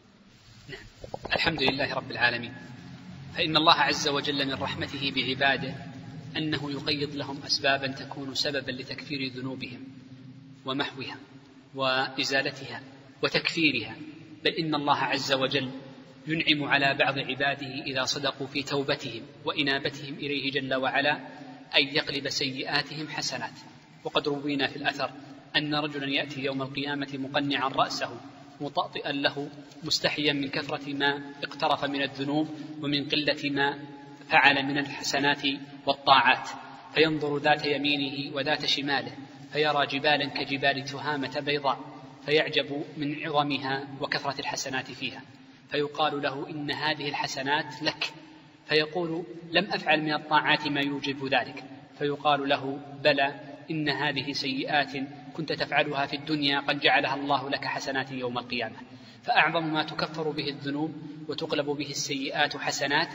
الحمد لله رب العالمين. فإن الله عز وجل من رحمته بعباده أنه يقيض لهم أسبابا تكون سببا لتكفير ذنوبهم ومحوها وإزالتها وتكفيرها. بل إن الله عز وجل ينعم على بعض عباده إذا صدقوا في توبتهم وإنابتهم إليه جل وعلا أن يقلب سيئاتهم حسنات. وقد روينا في الأثر أن رجلا يأتي يوم القيامة مقنعا رأسه مطأطئا له مستحيا من كثرة ما اقترف من الذنوب ومن قلة ما فعل من الحسنات والطاعات، فينظر ذات يمينه وذات شماله فيرى جبالا كجبال تهامة بيضاء، فيعجب من عظمها وكثرة الحسنات فيها، فيقال له: إن هذه الحسنات لك. فيقول: لم أفعل من الطاعات ما يوجب ذلك. فيقال له: بلى، إن هذه سيئات كنت تفعلها في الدنيا قد جعلها الله لك حسنات يوم القيامة. فأعظم ما تكفر به الذنوب وتقلب به السيئات حسنات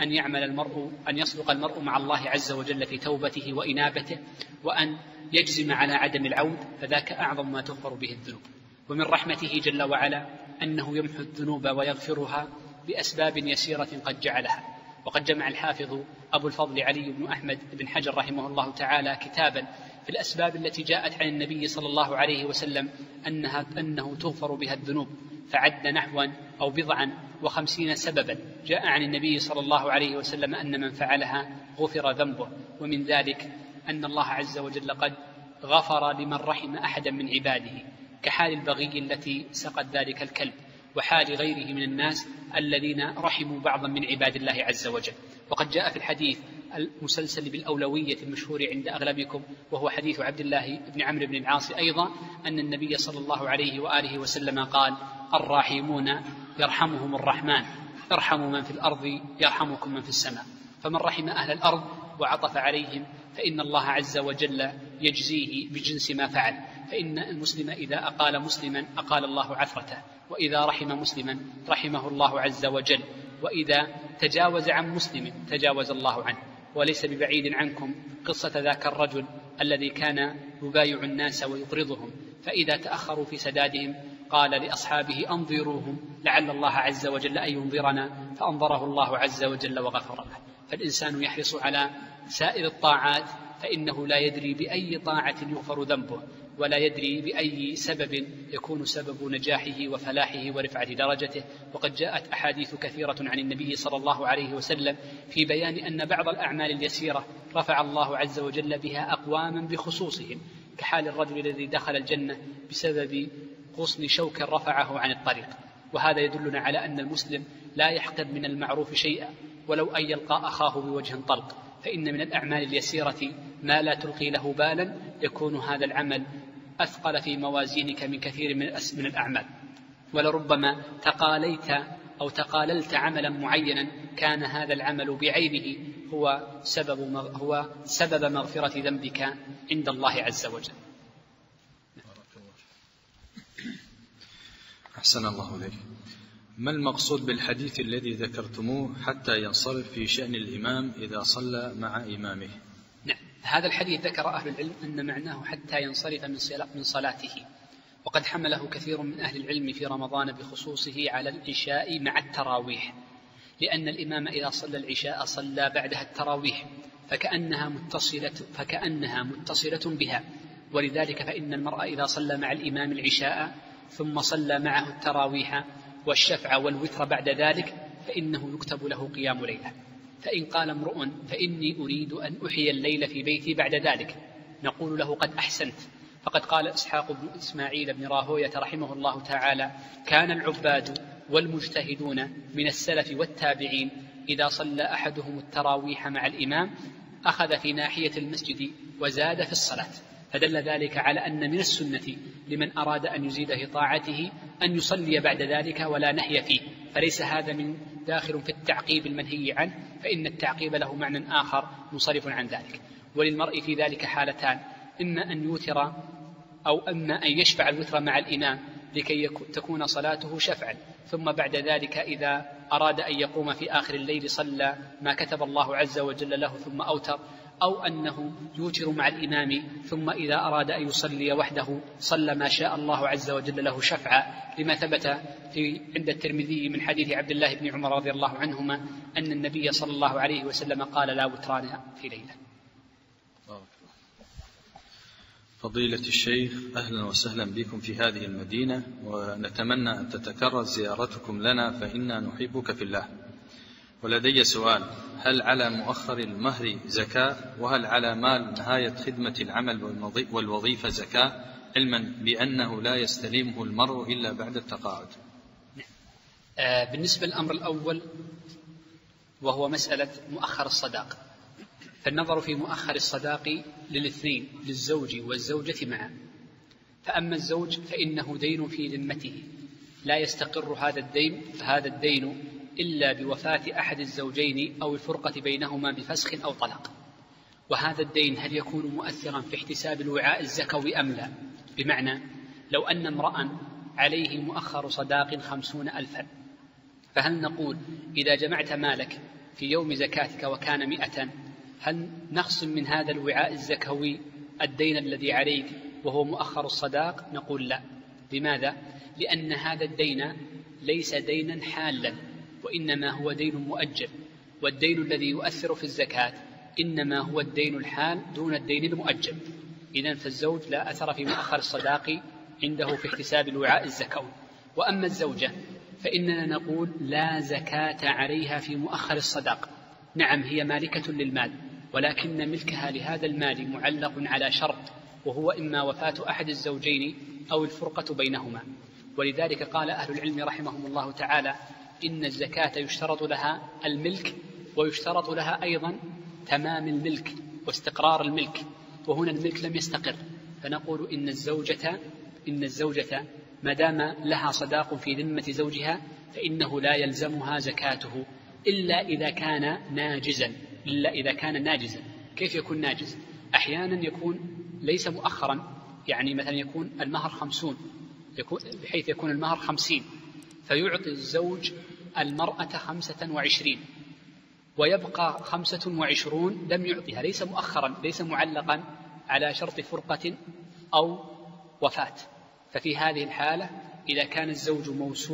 أن يصدق المرء مع الله عز وجل في توبته وإنابته، وأن يجزم على عدم العود، فذاك أعظم ما تغفر به الذنوب. ومن رحمته جل وعلا أنه يمحو الذنوب ويغفرها بأسباب يسيرة قد جعلها. وقد جمع الحافظ أبو الفضل علي بن أحمد بن حجر رحمه الله تعالى كتابا في الأسباب التي جاءت عن النبي صلى الله عليه وسلم أنه تغفر بها الذنوب، فعد نحوا أو 50 سببا جاء عن النبي صلى الله عليه وسلم أن من فعلها غفر ذنبه. ومن ذلك أن الله عز وجل قد غفر لمن رحم أحدا من عباده، كحال البغي التي سقت ذلك الكلب، وحال غيره من الناس الذين رحموا بعضا من عباد الله عز وجل. وقد جاء في الحديث المسلسل بالأولوية المشهور عند أغلبكم، وهو حديث عبد الله بن عمرو بن العاص أيضا، أن النبي صلى الله عليه وآله وسلم قال: الراحمون يرحمهم الرحمن، ارحموا من في الأرض يرحمكم من في السماء. فمن رحم أهل الأرض وعطف عليهم فإن الله عز وجل يجزيه بجنس ما فعل. فإن المسلم إذا أقال مسلما أقال الله عثرته، وإذا رحم مسلما رحمه الله عز وجل، وإذا تجاوز عن مسلم تجاوز الله عنه. وليس ببعيد عنكم قصة ذاك الرجل الذي كان يبايع الناس ويقرضهم، فإذا تأخروا في سدادهم قال لأصحابه أنظروهم لعل الله عز وجل أن ينظرنا، فأنظره الله عز وجل وغفر له. فالإنسان يحرص على سائر الطاعات، فإنه لا يدري بأي طاعة يغفر ذنبه، ولا يدري بأي سبب يكون سبب نجاحه وفلاحه ورفعة درجته. وقد جاءت أحاديث كثيرة عن النبي صلى الله عليه وسلم في بيان أن بعض الأعمال اليسيرة رفع الله عز وجل بها أقواما بخصوصهم، كحال الرجل الذي دخل الجنة بسبب غصن شوك رفعه عن الطريق. وهذا يدلنا على أن المسلم لا يحقر من المعروف شيئا ولو أن يلقى أخاه بوجه طلق، فإن من الأعمال اليسيرة ما لا تلقي له بالا يكون هذا العمل أثقل في موازينك من كثير من الأعمال. ولربما تقاليت أو تقاللت عملا معينا كان هذا العمل بعينه هو سبب مغفرة ذنبك عند الله عز وجل. أحسن الله إليك. ما المقصود بالحديث الذي ذكرتموه حتى ينصرف في شأن الإمام إذا صلى مع إمامه؟ نعم، هذا الحديث ذكر أهل العلم أن معناه حتى ينصرف من صلاته، وقد حمله كثير من أهل العلم في رمضان بخصوصه على العشاء مع التراويح، لأن الإمام إذا صلى العشاء صلى بعدها التراويح فكأنها متصلة بها. ولذلك فإن المرء إذا صلى مع الإمام العشاء ثم صلى معه التراويح والشفع والوتر بعد ذلك فإنه يكتب له قيام ليلة. فإن قال امرؤ فإني أريد أن أحيي الليل في بيتي بعد ذلك، نقول له قد أحسنت. فقد قال إسحاق بن إسماعيل بن راهوية رحمه الله تعالى: كان العباد والمجتهدون من السلف والتابعين إذا صلى أحدهم التراويح مع الإمام أخذ في ناحية المسجد وزاد في الصلاة. فدل ذلك على أن من السنة لمن أراد أن يزيد في طاعته أن يصلي بعد ذلك ولا نهي فيه، فليس هذا من داخل في التعقيب المنهي عنه، فإن التعقيب له معنى آخر منصرف عن ذلك. وللمرء في ذلك حالتان: إما أن يوتر أو أما أن يشفع الوتر مع الإمام لكي تكون صلاته شفعا، ثم بعد ذلك إذا أراد أن يقوم في آخر الليل صلى ما كتب الله عز وجل له ثم أوتر، أو أنه يوتر مع الإمام ثم إذا أراد أن يصلي وحده صلى ما شاء الله عز وجل له شفعا، لما ثبت عند الترمذي من حديث عبد الله بن عمر رضي الله عنهما أن النبي صلى الله عليه وسلم قال: لا وتران في ليلة. فضيلة الشيخ، أهلا وسهلا بكم في هذه المدينة، ونتمنى أن تتكرر زيارتكم لنا فإنا نحبك في الله. ولدي سؤال: هل على مؤخر المهر زكاة؟ وهل على مال نهاية خدمة العمل والوظيفة زكاة، علما بأنه لا يستلمه المرء إلا بعد التقاعد؟ بالنسبة للأمر الأول وهو مسألة مؤخر الصداق، فالنظر في مؤخر الصداق للاثنين، للزوج والزوجة معا. فأما الزوج فإنه دين في ذمته لا يستقر هذا الدين إلا بوفاة أحد الزوجين أو الفرقة بينهما بفسخ أو طلاق. وهذا الدين هل يكون مؤثرا في احتساب الوعاء الزكوي أم لا؟ بمعنى لو أن امرأ عليه مؤخر صداق 50,000، فهل نقول إذا جمعت مالك في يوم زكاتك وكان 100، هل نخصم من هذا الوعاء الزكوي الدين الذي عليك وهو مؤخر الصداق؟ نقول لا. لماذا؟ لأن هذا الدين ليس دينا حالا، وإنما هو دين مؤجل، والدين الذي يؤثر في الزكاة إنما هو الدين الحال دون الدين المؤجل. إذن فالزوج لا أثر في مؤخر الصداق عنده في احتساب الوعاء الزكوي. وأما الزوجة فإننا نقول لا زكاة عليها في مؤخر الصداق. نعم، هي مالكة للمال، ولكن ملكها لهذا المال معلق على شرط، وهو إما وفاة أحد الزوجين أو الفرقة بينهما. ولذلك قال أهل العلم رحمهم الله تعالى: إن الزكاة يشترط لها الملك، ويشترط لها أيضا تمام الملك واستقرار الملك، وهنا الملك لم يستقر، فنقول إن الزوجة ما دام لها صداق في ذمة زوجها فإنه لا يلزمها زكاته إلا إذا كان ناجزا، كيف يكون ناجز؟ أحيانا يكون ليس مؤخرا، يعني مثلا يكون المهر 50، بحيث يكون المهر 50، فيعطي الزوج المرأة 25 ويبقى 25 لم يعطيها، ليس مؤخرا، ليس معلقا على شرط فرقة أو وفاة. ففي هذه الحالة إذا كان الزوج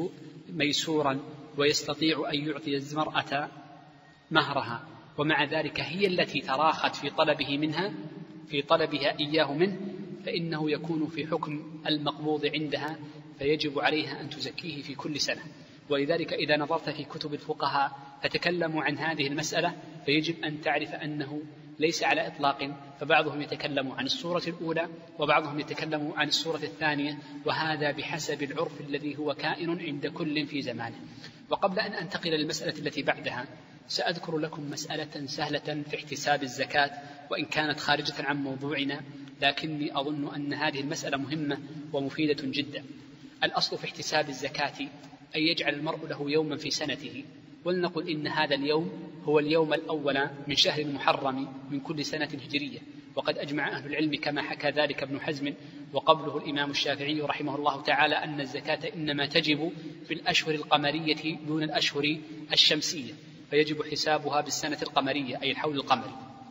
ميسورا ويستطيع أن يعطي المرأة مهرها، ومع ذلك هي التي تراخت في طلبه منها، في طلبها إياه منه، فإنه يكون في حكم المقبوض عندها، فيجب عليها أن تزكيه في كل سنة. ولذلك إذا نظرت في كتب الفقهاء فتكلموا عن هذه المسألة، فيجب أن تعرف أنه ليس على إطلاق، فبعضهم يتكلم عن الصورة الأولى وبعضهم يتكلم عن الصورة الثانية، وهذا بحسب العرف الذي هو كائن عند كل في زمانه. وقبل أن أنتقل للمسألة التي بعدها سأذكر لكم مسألة سهلة في احتساب الزكاة، وإن كانت خارجة عن موضوعنا، لكني أظن أن هذه المسألة مهمة ومفيدة جدا. الأصل في احتساب الزكاة أن يجعل المرء له يوما في سنته، ولنقل إن هذا اليوم هو اليوم الأول من شهر المحرم من كل سنة هجرية، وقد أجمع أهل العلم كما حكى ذلك ابن حزم وقبله الإمام الشافعي رحمه الله تعالى أن الزكاة إنما تجب في الأشهر القمرية دون الأشهر الشمسية، فيجب حسابها بالسنة القمرية أي الحول القمري.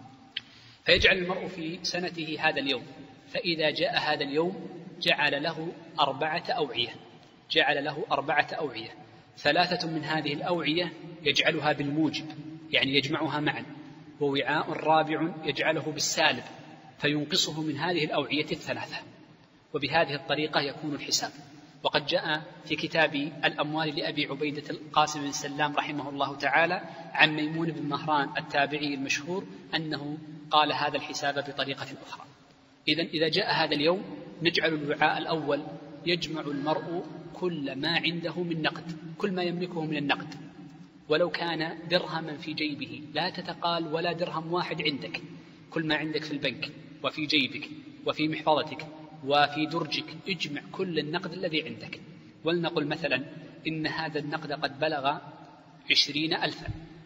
فيجعل المرء في سنته هذا اليوم، فإذا جاء هذا اليوم جعل له 4 أوعية، جعل له 4 أوعية، 3 من هذه الأوعية يجعلها بالموجب يعني يجمعها معا، ووعاء رابع يجعله بالسالب فينقصه من هذه الأوعية 3، وبهذه الطريقة يكون الحساب. وقد جاء في كتاب الأموال لأبي عبيدة القاسم بن سلام رحمه الله تعالى عن ميمون بن مهران التابعي المشهور أنه قال هذا الحساب بطريقة أخرى. إذا جاء هذا اليوم نجعل الوعاء الأول يجمع المرء كل ما عنده من نقد، كل ما يملكه من النقد، ولو كان درهما في جيبه، لا تتقال ولا درهم واحد عندك، كل ما عندك في البنك وفي جيبك وفي محفظتك وفي درجك، اجمع كل النقد الذي عندك. ولنقل مثلا إن هذا النقد قد بلغ 20,000،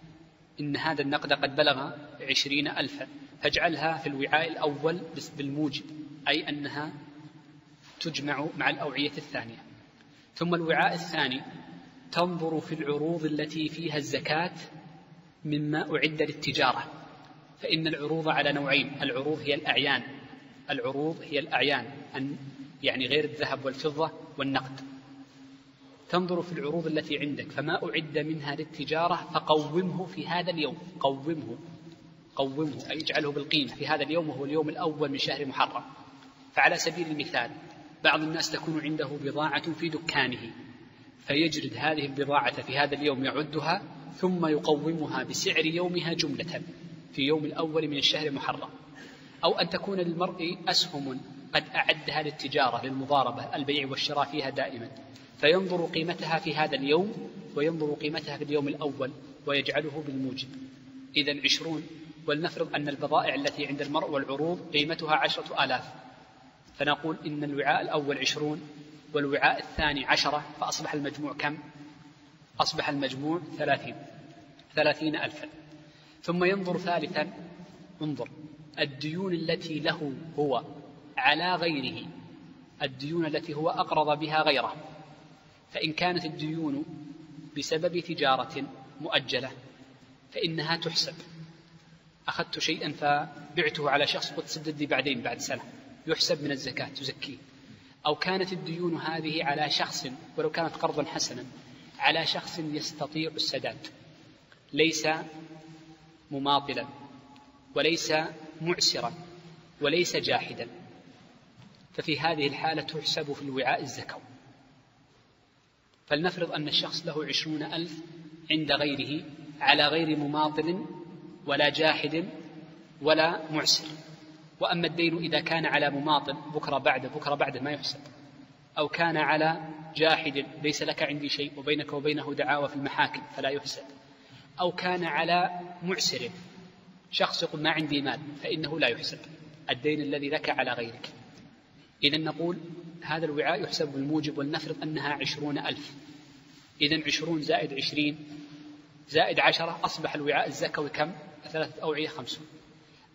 إن هذا النقد قد بلغ 20,000، فاجعلها في الوعاء الأول بالموجب، أي أنها تجمع مع الأوعية الثانية. ثم الوعاء الثاني تنظر في العروض التي فيها الزكاة مما أعد للتجارة، فإن العروض على نوعين، العروض هي الأعيان، العروض هي الأعيان يعني غير الذهب والفضة والنقد. تنظر في العروض التي عندك، فما أعد منها للتجارة فقومه في هذا اليوم، قومه أي اجعله بالقيمة في هذا اليوم، وهو اليوم الأول من شهر محرم. فعلى سبيل المثال بعض الناس تكون عنده بضاعة في دكانه، فيجرد هذه البضاعة في هذا اليوم يعدها ثم يقومها بسعر يومها جملة في يوم الأول من الشهر محرم. أو أن تكون للمرء أسهم قد أعدها للتجارة للمضاربة، البيع والشراء فيها دائما، فينظر قيمتها في هذا اليوم وينظر قيمتها في اليوم الأول ويجعله بالموجب. إذن 20، ولنفرض أن البضائع التي عند المرء والعروض قيمتها 10,000، فنقول إن الوعاء الأول 20 والوعاء الثاني 10، فأصبح المجموع كم؟ أصبح المجموع 30,000. ثم ينظر ثالثا، انظر الديون التي له هو على غيره، الديون التي هو أقرض بها غيره، فإن كانت الديون بسبب تجارة مؤجلة فإنها تحسب، أخذت شيئا فبعته على شخص قلت سدد لي بعدين بعد سنة، يحسب من الزكاة تزكيه. أو كانت الديون هذه على شخص، ولو كانت قرضا حسنا، على شخص يستطيع السداد، ليس مماطلا وليس معسرا وليس جاحدا، ففي هذه الحالة تحسب في الوعاء الزكاة. فلنفرض أن الشخص له 20,000 عند غيره على غير مماطل ولا جاحد ولا معسر، وأما الدين إذا كان على مماطل بكرة بعد ما يحسب، أو كان على جاحد ليس لك عندي شيء وبينك وبينه دعاوى في المحاكم فلا يحسب، أو كان على معسر شخص يقول ما عندي مال فإنه لا يحسب الدين الذي لك على غيرك. إذن نقول هذا الوعاء يحسب بالموجب، ولنفرض أنها 20,000، إذن 20 زائد 20 زائد 10 أصبح الوعاء الزكوي كم؟ 3 أوعية 50.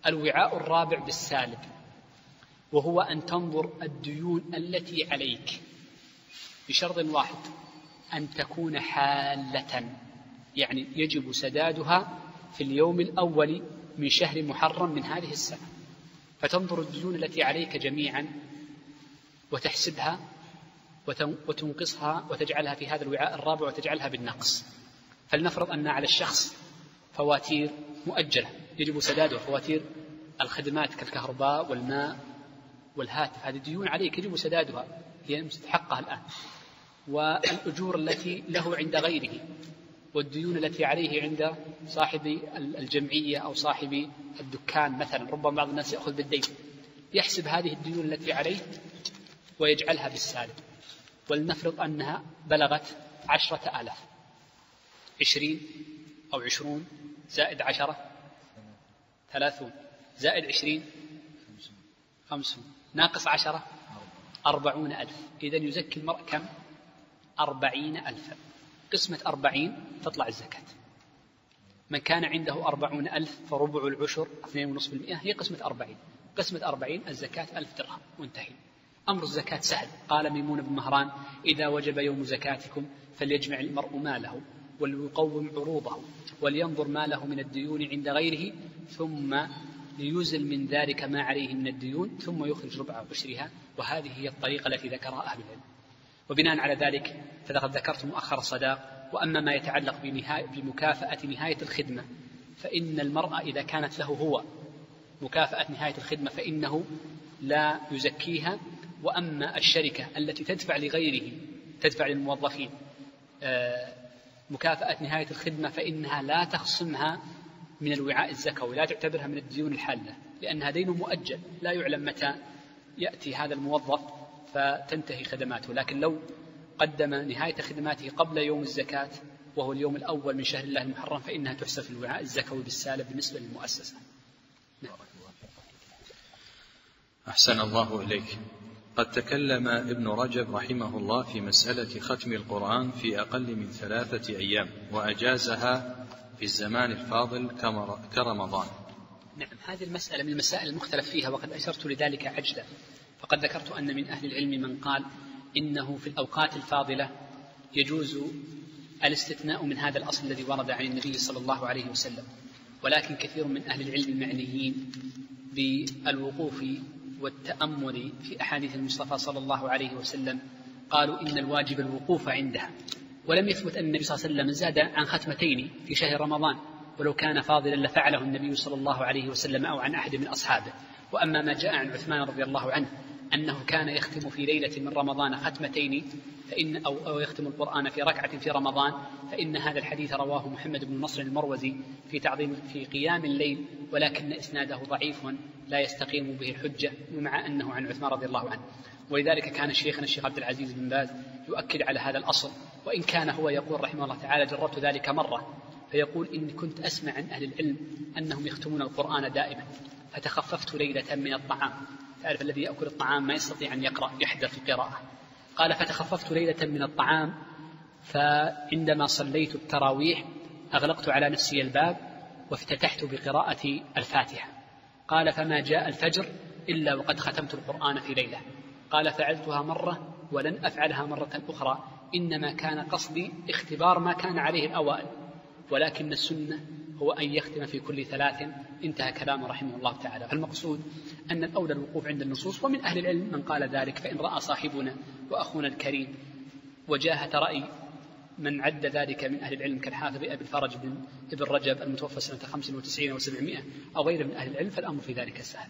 الوعاء الرابع بالسالب، وهو أن تنظر الديون التي عليك بشرط واحد، أن تكون حالة، يعني يجب سدادها في اليوم الأول من شهر محرم من هذه السنة. فتنظر الديون التي عليك جميعا وتحسبها وتنقصها وتجعلها في هذا الوعاء الرابع وتجعلها بالنقص. فلنفرض أن على الشخص فواتير مؤجلة يجب سدادها، فواتير الخدمات كالكهرباء والماء والهاتف، هذه الديون عليك يجب سدادها، هي مستحقها الآن. والأجور التي له عند غيره، والديون التي عليه عند صاحب الجمعية أو صاحب الدكان مثلا، ربما بعض الناس يأخذ بالدين، يحسب هذه الديون التي عليه ويجعلها بالسالب. ولنفرض أنها بلغت 10,000، 20 أو 20 زائد 10 30 زائد 20 50 ناقص 10 40,000. إذن يزكي المرء كم؟ 40,000. قسمة 40 تطلع الزكاة. من كان عنده 40,000 فربع العشر 2.5%، هي قسمة 40. قسمة 40 الزكاة 1000 درهم وانتهي. أمر الزكاة سهل. قال ميمون بن مهران: إذا وجب يوم زكاتكم فليجمع المرء ماله وليقوم عروضه ولينظر ما له من الديون عند غيره، ثم ليزل من ذلك ما عليه من الديون، ثم يخرج ربع عشرها. وهذه هي الطريقة التي ذكرها أهل العلم. وبناء على ذلك فلقد ذكرت مؤخر الصداق. وأما ما يتعلق بمكافأة نهاية الخدمة، فإن المرأة إذا كانت له هو مكافأة نهاية الخدمة فإنه لا يزكيها. وأما الشركة التي تدفع لغيره، تدفع للموظفين مكافأة نهاية الخدمة، فإنها لا تخصمها من الوعاء الزكوي، لا تعتبرها من الديون الحالة، لأنها دين مؤجل لا يعلم متى يأتي هذا الموظف فتنتهي خدماته. لكن لو قدم نهاية خدماته قبل يوم الزكاة وهو اليوم الأول من شهر الله المحرم، فإنها تحسب في الوعاء الزكوي بالسالب بالنسبة للمؤسسة. أحسن الله إليك. قد تكلم ابن رجب رحمه الله في مسألة ختم القرآن في أقل من 3 أيام، وأجازها في الزمان الفاضل كرمضان. نعم، هذه المسألة من المسائل المختلف فيها، وقد أشرت لذلك عجلا. فقد ذكرت أن من أهل العلم من قال إنه في الأوقات الفاضلة يجوز الاستثناء من هذا الأصل الذي ورد عن النبي صلى الله عليه وسلم، ولكن كثير من أهل العلم المعنيين بالوقوف والتأمل في أحاديث المصطفى صلى الله عليه وسلم قالوا إن الواجب الوقوف عندها. ولم يثبت أن النبي صلى الله عليه وسلم زاد عن ختمتين في شهر رمضان، ولو كان فاضلا لفعله النبي صلى الله عليه وسلم أو عن أحد من أصحابه. وأما ما جاء عن عثمان رضي الله عنه أنه كان يختم في ليلة من رمضان ختمتين أو يختم القرآن في ركعة في رمضان، فإن هذا الحديث رواه محمد بن نصر المروزي في قيام الليل، ولكن إسناده ضعيف لا يستقيم به الحجة، مع أنه عن عثمان رضي الله عنه. ولذلك كان شيخنا الشيخ عبد العزيز بن باز يؤكد على هذا الأصل، وإن كان هو يقول رحمه الله تعالى: جربت ذلك مرة، فيقول: إني كنت أسمع عن أهل العلم أنهم يختمون القرآن دائما، فتخففت ليلة من الطعام. تعرف الذي يأكل الطعام ما يستطيع أن يقرأ، يحدث في القراءة. قال: فتخففت ليلة من الطعام، فعندما صليت التراويح أغلقت على نفسي الباب وافتتحت بقراءة الفاتحة. قال: فما جاء الفجر إلا وقد ختمت القرآن في ليلة. قال: فعلتها مرة ولن أفعلها مرة أخرى، إنما كان قصدي اختبار ما كان عليه الأوائل، ولكن السنة هو أن يختم في كل 3. انتهى كلامه رحمه الله تعالى. فالمقصود أن الأولى الوقوف عند النصوص، ومن أهل العلم من قال ذلك. فإن رأى صاحبنا وأخونا الكريم وجاهة رأي من عد ذلك من أهل العلم كالحافظ أبي الفرج ابن رجب المتوفى سنة 95 و700 أو غيره من أهل العلم، فالأمر في ذلك سهل.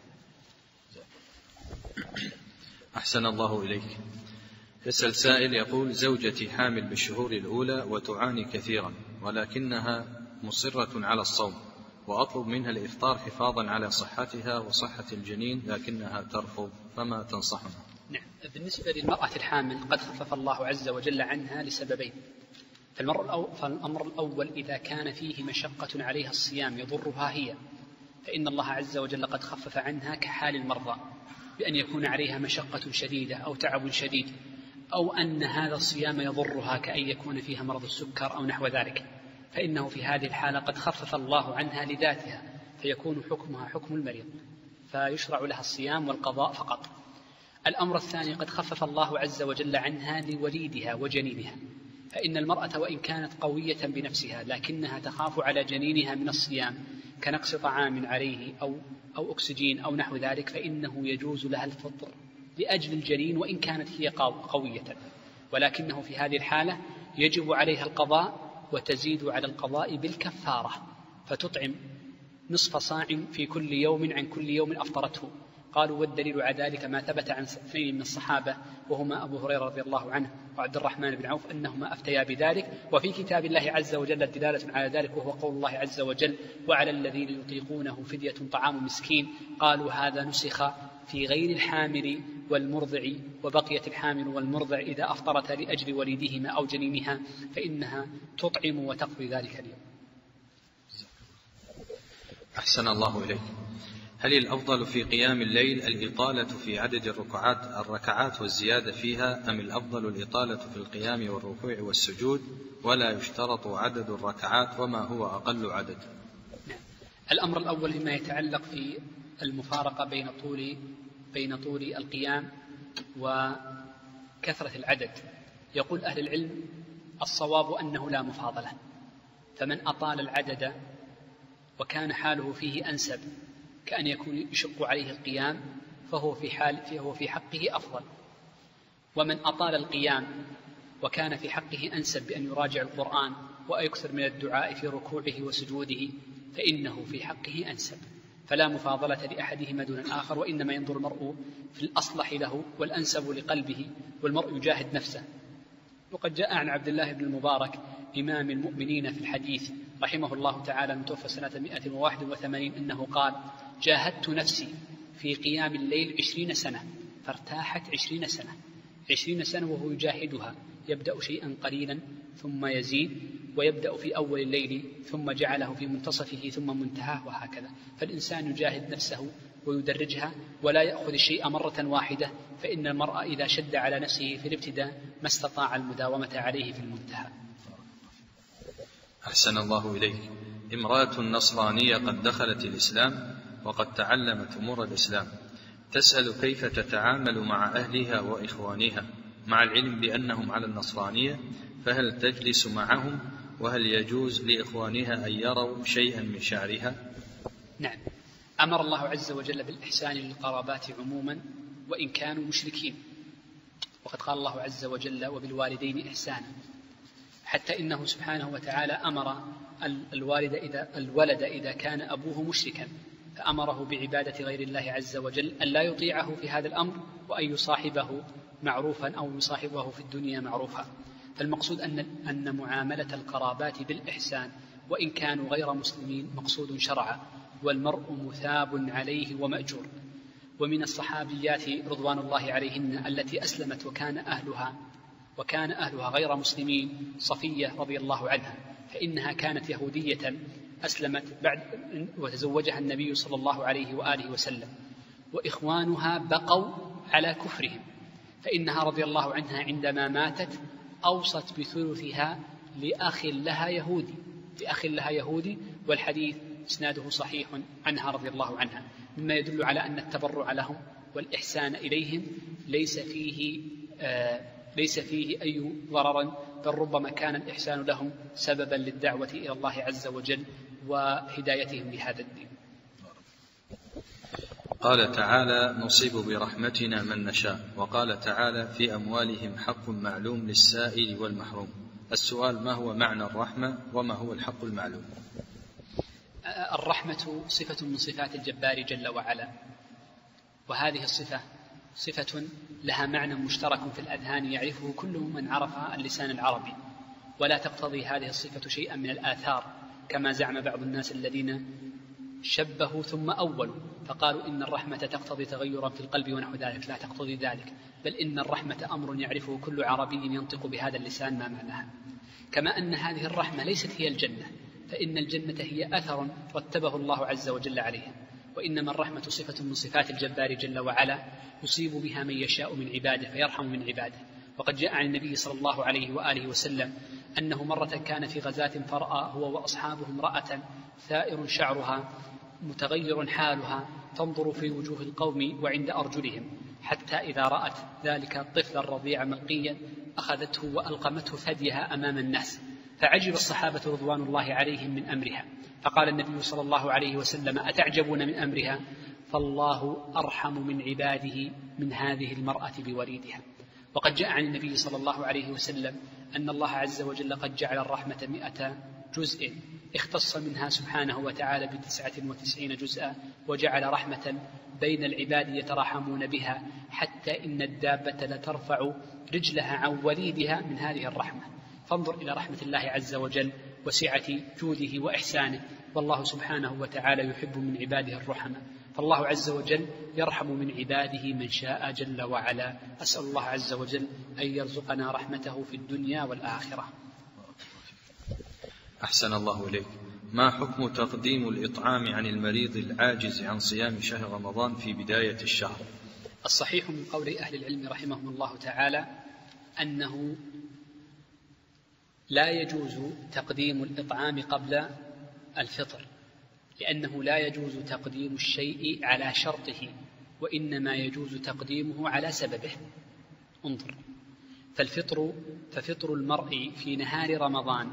أحسن الله إليك. يسأل سائل يقول: زوجتي حامل بالشهور الأولى وتعاني كثيرا، ولكنها مصرة على الصوم، وأطلب منها الإفطار حفاظا على صحتها وصحة الجنين، لكنها ترفض، فما تنصحنا؟ نعم، بالنسبة للمرأة الحامل قد خفف الله عز وجل عنها لسببين. فالأمر الأول: إذا كان فيه مشقة عليها الصيام يضرها هي، فإن الله عز وجل قد خفف عنها كحال المرضى، بأن يكون عليها مشقة شديدة أو تعب شديد، أو أن هذا الصيام يضرها كأن يكون فيها مرض السكر أو نحو ذلك، فإنه في هذه الحالة قد خفف الله عنها لذاتها، فيكون حكمها حكم المريض، فيشرع لها الصيام والقضاء فقط. الأمر الثاني: قد خفف الله عز وجل عنها لوليدها وجنينها، فإن المرأة وإن كانت قوية بنفسها لكنها تخاف على جنينها من الصيام كنقص طعام عليه أو أكسجين أو نحو ذلك، فإنه يجوز لها الفطر لأجل الجنين وإن كانت هي قوية، ولكنه في هذه الحالة يجب عليها القضاء، وتزيد على القضاء بالكفارة، فتطعم نصف صاع في كل يوم عن كل يوم أفطرته. قالوا: والدليل على ذلك ما ثبت عن اثنين من الصحابة وهما أبو هريرة رضي الله عنه وعبد الرحمن بن عوف أنهما أفتيا بذلك، وفي كتاب الله عز وجل دلالة على ذلك، وهو قول الله عز وجل: وعلى الذين يطيقونه فدية طعام مسكين. قالوا: هذا نسخ في غير الحامل والمرضع، وبقيت الحامل والمرضع إذا أفطرت لأجل وليدهما أو جنينها فإنها تطعم وتقضي ذلك اليوم. أحسن الله إليك. هل الأفضل في قيام الليل الإطالة في عدد الركعات والزيادة فيها، أم الأفضل الإطالة في القيام والركوع والسجود ولا يشترط عدد الركعات، وما هو أقل عدد؟ الأمر الأول فيما يتعلق في المفارقة بين طول القيام وكثرة العدد، يقول أهل العلم: الصواب أنه لا مفاضلة، فمن أطال العدد وكان حاله فيه أنسب كأن يكون يشق عليه القيام فهو في حقه أفضل، ومن أطال القيام وكان في حقه أنسب بأن يراجع القرآن ويكثر من الدعاء في ركوعه وسجوده فإنه في حقه أنسب، فلا مفاضلة لأحدهما دون الآخر، وإنما ينظر المرء في الأصلح له والأنسب لقلبه، والمرء يجاهد نفسه. وقد جاء عن عبد الله بن المبارك إمام المؤمنين في الحديث رحمه الله تعالى المتوفى سنة 181 أنه قال: جاهدت نفسي في قيام الليل 20 سنة فارتاحت 20 سنة وهو يجاهدها، يبدأ شيئا قليلا ثم يزيد، ويبدأ في أول الليل ثم جعله في منتصفه ثم منتهاه، وهكذا. فالإنسان يجاهد نفسه ويدرجها ولا يأخذ الشيء مرة واحدة، فإن المرء إذا شد على نفسه في الابتداء ما استطاع المداومة عليه في المنتهى. أحسن الله إليك. امرأة نصرانية قد دخلت الإسلام وقد تعلمت أمور الإسلام، تسأل كيف تتعامل مع أهلها وإخوانها مع العلم بأنهم على النصرانية، فهل تجلس معهم، وهل يجوز لإخوانها أن يروا شيئا من شعرها؟ نعم، أمر الله عز وجل بالإحسان للقرابات عموما وإن كانوا مشركين، وقد قال الله عز وجل: وبالوالدين إحسانا، حتى إنه سبحانه وتعالى أمر الولد إذا كان أبوه مشركا فأمره بعبادة غير الله عز وجل أن لا يطيعه في هذا الأمر، وأن يصاحبه معروفا أو يصاحبه في الدنيا معروفا. فالمقصود أن معاملة القرابات بالإحسان وإن كانوا غير مسلمين مقصود شرعا، والمرء مثاب عليه ومأجور. ومن الصحابيات رضوان الله عليهن التي أسلمت وكان أهلها غير مسلمين صفية رضي الله عنها، فإنها كانت يهودية أسلمت بعد وتزوجها النبي صلى الله عليه وآله وسلم، وإخوانها بقوا على كفرهم، فإنها رضي الله عنها عندما ماتت أوصت بثلثها لأخ لها يهودي، والحديث إسناده صحيح عنها رضي الله عنها، مما يدل على أن التبرع لهم والإحسان إليهم ليس فيه أي ضرر، بل ربما كان الإحسان لهم سببا للدعوة إلى الله عز وجل وهدايتهم لهذا الدين. قال تعالى: نصيب برحمتنا من نشاء. وقال تعالى: في أموالهم حق معلوم للسائل والمحروم. السؤال: ما هو معنى الرحمة، وما هو الحق المعلوم؟ الرحمة صفة من صفات الجبار جل وعلا، وهذه الصفة صفة لها معنى مشترك في الأذهان يعرفه كل من عرف اللسان العربي، ولا تقتضي هذه الصفة شيئا من الآثار كما زعم بعض الناس الذين شبهوا ثم أولوا فقالوا إن الرحمة تقتضي تغيرا في القلب ونحو ذلك. لا تقتضي ذلك، بل إن الرحمة أمر يعرفه كل عربي ينطق بهذا اللسان ما معناها. كما أن هذه الرحمة ليست هي الجنة، فإن الجنة هي أثر رتبه الله عز وجل عليها، وإنما الرحمة صفة من صفات الجبار جل وعلا يصيب بها من يشاء من عباده فيرحم من عباده. وقد جاء عن النبي صلى الله عليه وآله وسلم أنه مرة كان في غزاة فرأى هو وأصحابه امرأة ثائر شعرها متغير حالها تنظر في وجوه القوم وعند أرجلهم، حتى إذا رأت ذلك الطفل الرضيع ملقيا أخذته وألقمته ثديها أمام الناس، فعجب الصحابة رضوان الله عليهم من أمرها، فقال النبي صلى الله عليه وسلم: أتعجبون من أمرها؟ فالله أرحم من عباده من هذه المرأة بوليدها. وقد جاء عن النبي صلى الله عليه وسلم أن الله عز وجل قد جعل الرحمة 100 جزء، اختص منها سبحانه وتعالى ب99 جزءا، وجعل رحمة بين العباد يتراحمون بها، حتى إن الدابة لترفع رجلها عن وليدها من هذه الرحمة. فانظر إلى رحمة الله عز وجل وسعة جوده وإحسانه، والله سبحانه وتعالى يحب من عباده الرحمة، فالله عز وجل يرحم من عباده من شاء جل وعلا. أسأل الله عز وجل أن يرزقنا رحمته في الدنيا والآخرة. أحسن الله إليك. ما حكم تقديم الإطعام عن المريض العاجز عن صيام شهر رمضان في بداية الشهر؟ الصحيح من قول أهل العلم رحمهم الله تعالى أنه لا يجوز تقديم الإطعام قبل الفطر، لأنه لا يجوز تقديم الشيء على شرطه، وإنما يجوز تقديمه على سببه. انظر، ففطر المرء في نهار رمضان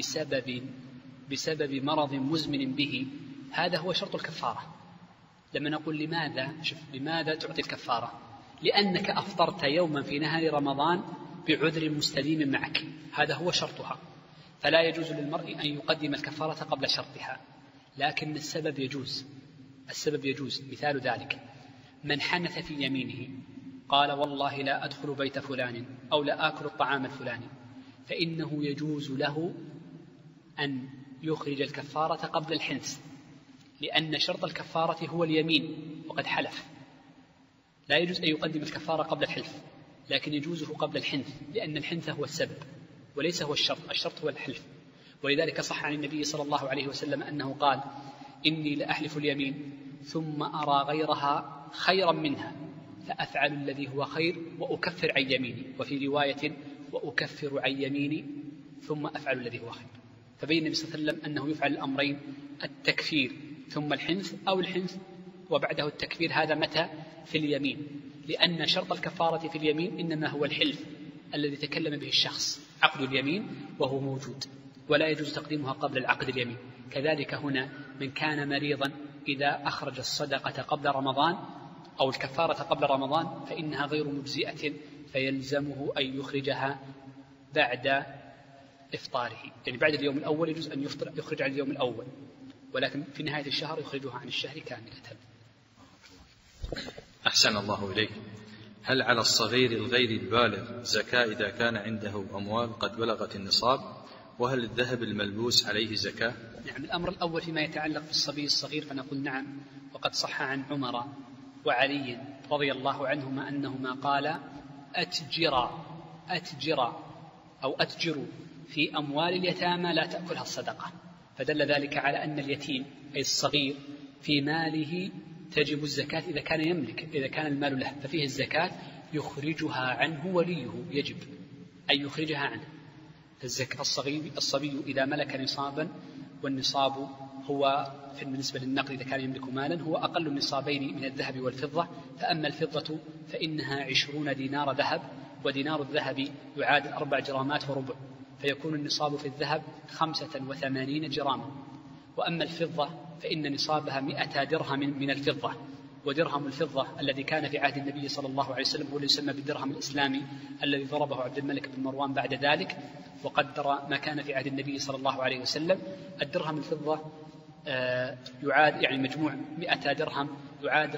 بسبب مرض مزمن به، هذا هو شرط الكفارة. لما نقول لماذا تعطي الكفارة؟ لأنك أفطرت يوما في نهار رمضان بعذر مستديم معك، هذا هو شرطها، فلا يجوز للمرء أن يقدم الكفارة قبل شرطها، لكن السبب يجوز. مثال ذلك: من حنث في يمينه قال والله لا أدخل بيت فلان أو لا آكل الطعام الفلاني، فإنه يجوز له أن يخرج الكفارة قبل الحنث، لأن شرط الكفارة هو اليمين وقد حلف. لا يجوز أن يقدم الكفارة قبل الحلف، لكن يجوزه قبل الحنث، لأن الحنث هو السبب وليس هو الشرط هو الحلف. ولذلك صح عن النبي صلى الله عليه وسلم أنه قال: إني لأحلف اليمين ثم أرى غيرها خيرا منها فأفعل الذي هو خير وأكفر عن يميني، وفي رواية: وأكفر عن يميني ثم أفعل الذي هو خير. فبين النبي صلى الله عليه وسلم أنه يفعل الأمرين: التكفير ثم الحنث، أو الحنث وبعده التكفير. هذا متى؟ في اليمين، لأن شرط الكفارة في اليمين إنما هو الحلف الذي تكلم به الشخص، عقد اليمين وهو موجود، ولا يجوز تقديمها قبل العقد اليمين. كذلك هنا من كان مريضا إذا أخرج الصدقة قبل رمضان أو الكفارة قبل رمضان فإنها غير مجزئة، فيلزمه أن يخرجها بعد إفطاره، يعني بعد اليوم الأول يجوز أن يخرج عن اليوم الأول، ولكن في نهاية الشهر يخرجها عن الشهر كاملة. أحسن الله إليك. هل على الصغير الغير البالغ زكاة إذا كان عنده أموال قد بلغت النصاب؟ وهل الذهب الملبوس عليه زكاة؟ نعم، الأمر الأول فيما يتعلق بالصبي الصغير فنقول نعم، وقد صح عن عمر وعلي رضي الله عنهما أنهما قال: أتجر في أموال اليتامى لا تأكلها الصدقة، فدل ذلك على أن اليتيم أي الصغير في ماله تجب الزكاة إذا كان يملك، إذا كان المال له ففيه الزكاة يخرجها عنه وليه، يجب أن يخرجها عنه. الصبي إذا ملك نصابا، والنصاب هو بالنسبة للنقد إذا كان يملك مالا هو أقل النصابين من الذهب والفضة، فأما الفضة فإنها 20 دينار ذهب، ودينار الذهب يعادل 4 جرامات وربع، فيكون النصاب في الذهب 85 جراما. وأما الفضة فإن نصابها 100 درهم من الفضة، ودرهم الفضة الذي كان في عهد النبي صلى الله عليه وسلم هو اللي يسمى بالدرهم الإسلامي الذي ضربه عبد الملك بن مروان بعد ذلك، وقدر ما كان في عهد النبي صلى الله عليه وسلم. الدرهم الفضة يعاد يعني مجموع 100 درهم يعادل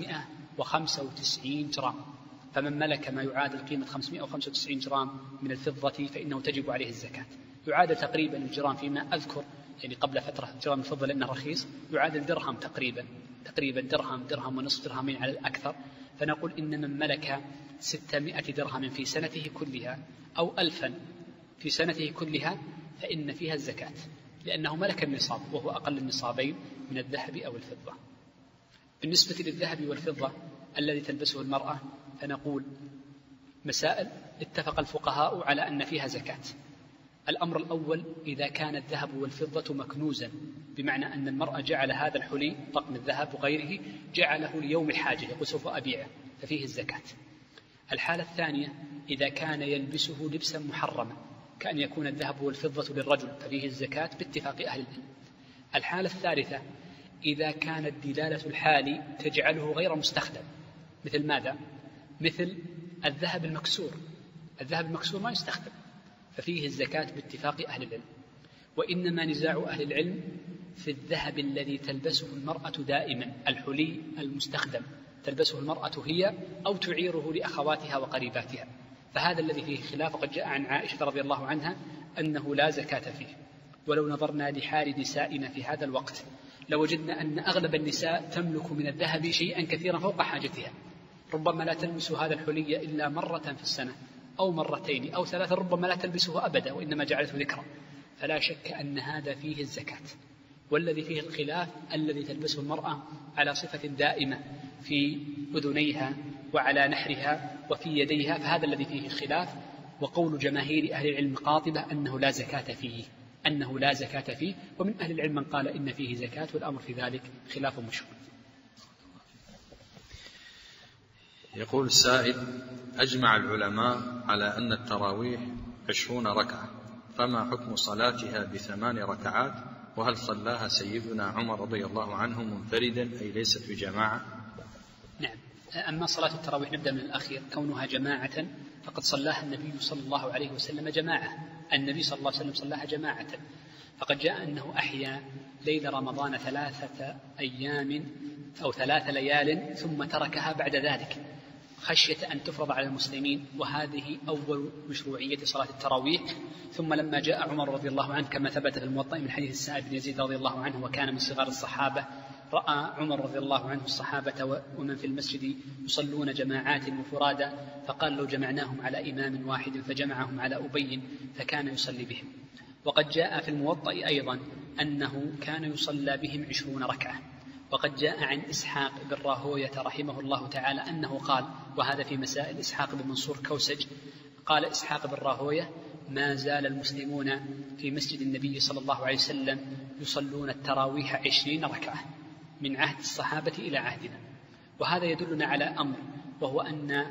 595 جرام، فمن ملك ما يعادل قيمة 595 جرام من الفضة فإنه تجب عليه الزكاة. يعادل تقريبا الجرام فيما أذكر يعني قبل فترة جرام الفضة لأنه رخيص يعادل درهم تقريبا درهم ونصف، درهمين على الأكثر. فنقول إن من ملك 600 درهم في سنته كلها أو 1000 في سنته كلها فإن فيها الزكاة، لأنه ملك النصاب وهو أقل النصابين من الذهب أو الفضة. بالنسبة للذهب والفضة الذي تلبسه المرأة فنقول مسائل اتفق الفقهاء على أن فيها زكاة، الأمر الأول: إذا كان الذهب والفضة مكنوزا، بمعنى أن المرأة جعل هذا الحلي طقم الذهب وغيره جعله ليوم الحاجة يقول سوف أبيعه، ففيه الزكاة. الحالة الثانية: إذا كان يلبسه لبسا محرما، كأن يكون الذهب والفضة للرجل، ففيه الزكاة باتفاق أهل العلم. الحالة الثالثة: إذا كانت دلالة الحال تجعله غير مستخدم. مثل ماذا؟ مثل الذهب المكسور. الذهب المكسور ما يستخدم، ففيه الزكاة باتفاق أهل العلم. وإنما نزاع أهل العلم في الذهب الذي تلبسه المرأة دائما، الحلي المستخدم تلبسه المرأة هي أو تعيره لأخواتها وقريباتها، فهذا الذي فيه خلاف. وقد جاء عن عائشة رضي الله عنها أنه لا زكاة فيه. ولو نظرنا لحال نسائنا في هذا الوقت لوجدنا أن أغلب النساء تملك من الذهب شيئا كثيرا فوق حاجتها، ربما لا تلبس هذا الحلي إلا مرة في السنة أو مرتين أو ثلاثة، ربما لا تلبسه أبدا وإنما جعلته ذكرا، فلا شك أن هذا فيه الزكاة. والذي فيه الخلاف الذي تلبسه المرأة على صفة دائمة في أذنيها وعلى نحرها وفي يديها، فهذا الذي فيه الخلاف. وقول جماهير أهل العلم قاطبة أنه لا زكاة فيه، أنه لا زكاة فيه. ومن أهل العلم من قال إن فيه زكاة، والأمر في ذلك خلاف مشهور. يقول السائل: أجمع العلماء على أن التراويح 20 ركعة، فما حكم صلاتها ب8 ركعات؟ وهل صلاها سيدنا عمر رضي الله عنه منفردا أي ليست بجماعة؟ نعم. أما صلاة التراويح نبدأ من الأخير، كونها جماعة فقد صلاها النبي صلى الله عليه وسلم جماعة. النبي صلى الله عليه وسلم صلاها جماعة، فقد جاء أنه أحيا ليل رمضان 3 أيام أو 3 ليال ثم تركها بعد ذلك خشية أن تفرض على المسلمين، وهذه أول مشروعية صلاة التراويح. ثم لما جاء عمر رضي الله عنه كما ثبت في الموطأ من حديث السائب بن يزيد رضي الله عنه وكان من صغار الصحابة، رأى عمر رضي الله عنه الصحابة ومن في المسجد يصلون جماعات وفرادا، فقال لو جمعناهم على إمام واحد، فجمعهم على أبي فكان يصلي بهم. وقد جاء في الموطأ أيضا أنه كان يصلى بهم 20 ركعة. وقد جاء عن إسحاق بن راهوية رحمه الله تعالى أنه قال، وهذا في مسائل إسحاق بن منصور كوسج، قال إسحاق بن راهوية: ما زال المسلمون في مسجد النبي صلى الله عليه وسلم يصلون التراويح 20 ركعة من عهد الصحابة إلى عهدنا. وهذا يدلنا على أمر، وهو أن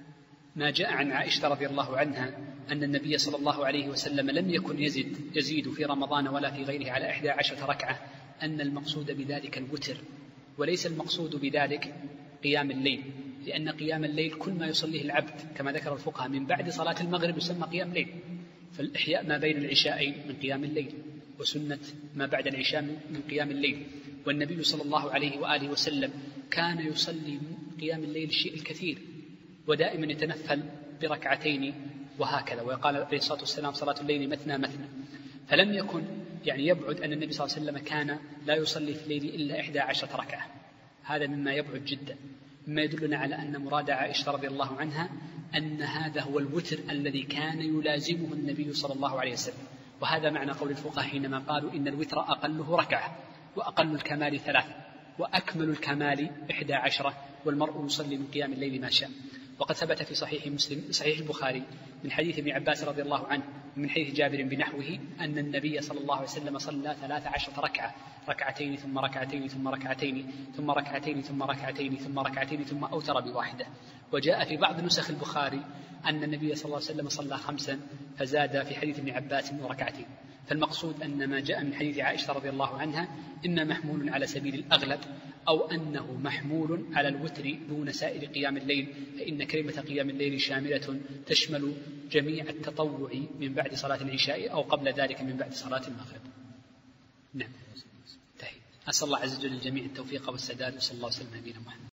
ما جاء عن عائشة رضي الله عنها أن النبي صلى الله عليه وسلم لم يكن يزيد في رمضان ولا في غيره على 11 ركعة، أن المقصود بذلك الوتر، وليس المقصود بذلك قيام الليل، لأن قيام الليل كل ما يصليه العبد كما ذكر الفقهاء من بعد صلاة المغرب يسمى قيام ليل، فالإحياء ما بين العشاءين من قيام الليل، وسنة ما بعد العشاء من قيام الليل. والنبي صلى الله عليه وآله وسلم كان يصلي قيام الليل الشيء الكثير، ودائما يتنفل بركعتين وهكذا، وقال عليه الصلاة والسلام: صلاة الليل مثنى مثنى. فلم يكن يبعد أن النبي صلى الله عليه وسلم كان لا يصلي في الليل إلا 11 ركعة، هذا مما يبعد جدا، مما يدلنا على أن مراد عائشة رضي الله عنها أن هذا هو الوتر الذي كان يلازمه النبي صلى الله عليه وسلم. وهذا معنى قول الفقهاء حينما قالوا إن الوتر أقله ركعة وأقل الكمال 3 وأكمل الكمال 11، والمرء يصلي من قيام الليل ما شاء. وقد ثبت في صحيح البخاري من حديث ابن عباس رضي الله عنه من حديث جابر بنحوه أن النبي صلى الله عليه وسلم صلى 13 ركعة، ركعتين ثم ركعتين ثم ركعتين ثم ركعتين ثم ركعتين ثم ركعتين ثم أوتر بواحدة. وجاء في بعض نسخ البخاري أن النبي صلى الله عليه وسلم صلى 5 فزاد في حديث ابن عباس وركعتين. فالمقصود أن ما جاء من حديث عائشة رضي الله عنها إما محمول على سبيل الأغلب أو أنه محمول على الوتر دون سائر قيام الليل، فإن كلمة قيام الليل شاملة تشمل جميع التطوع من بعد صلاة العشاء أو قبل ذلك من بعد صلاة المغرب. نعم. أسأل الله عز وجل الجميع التوفيق والسداد، وصلى الله وسلم على نبينا محمد.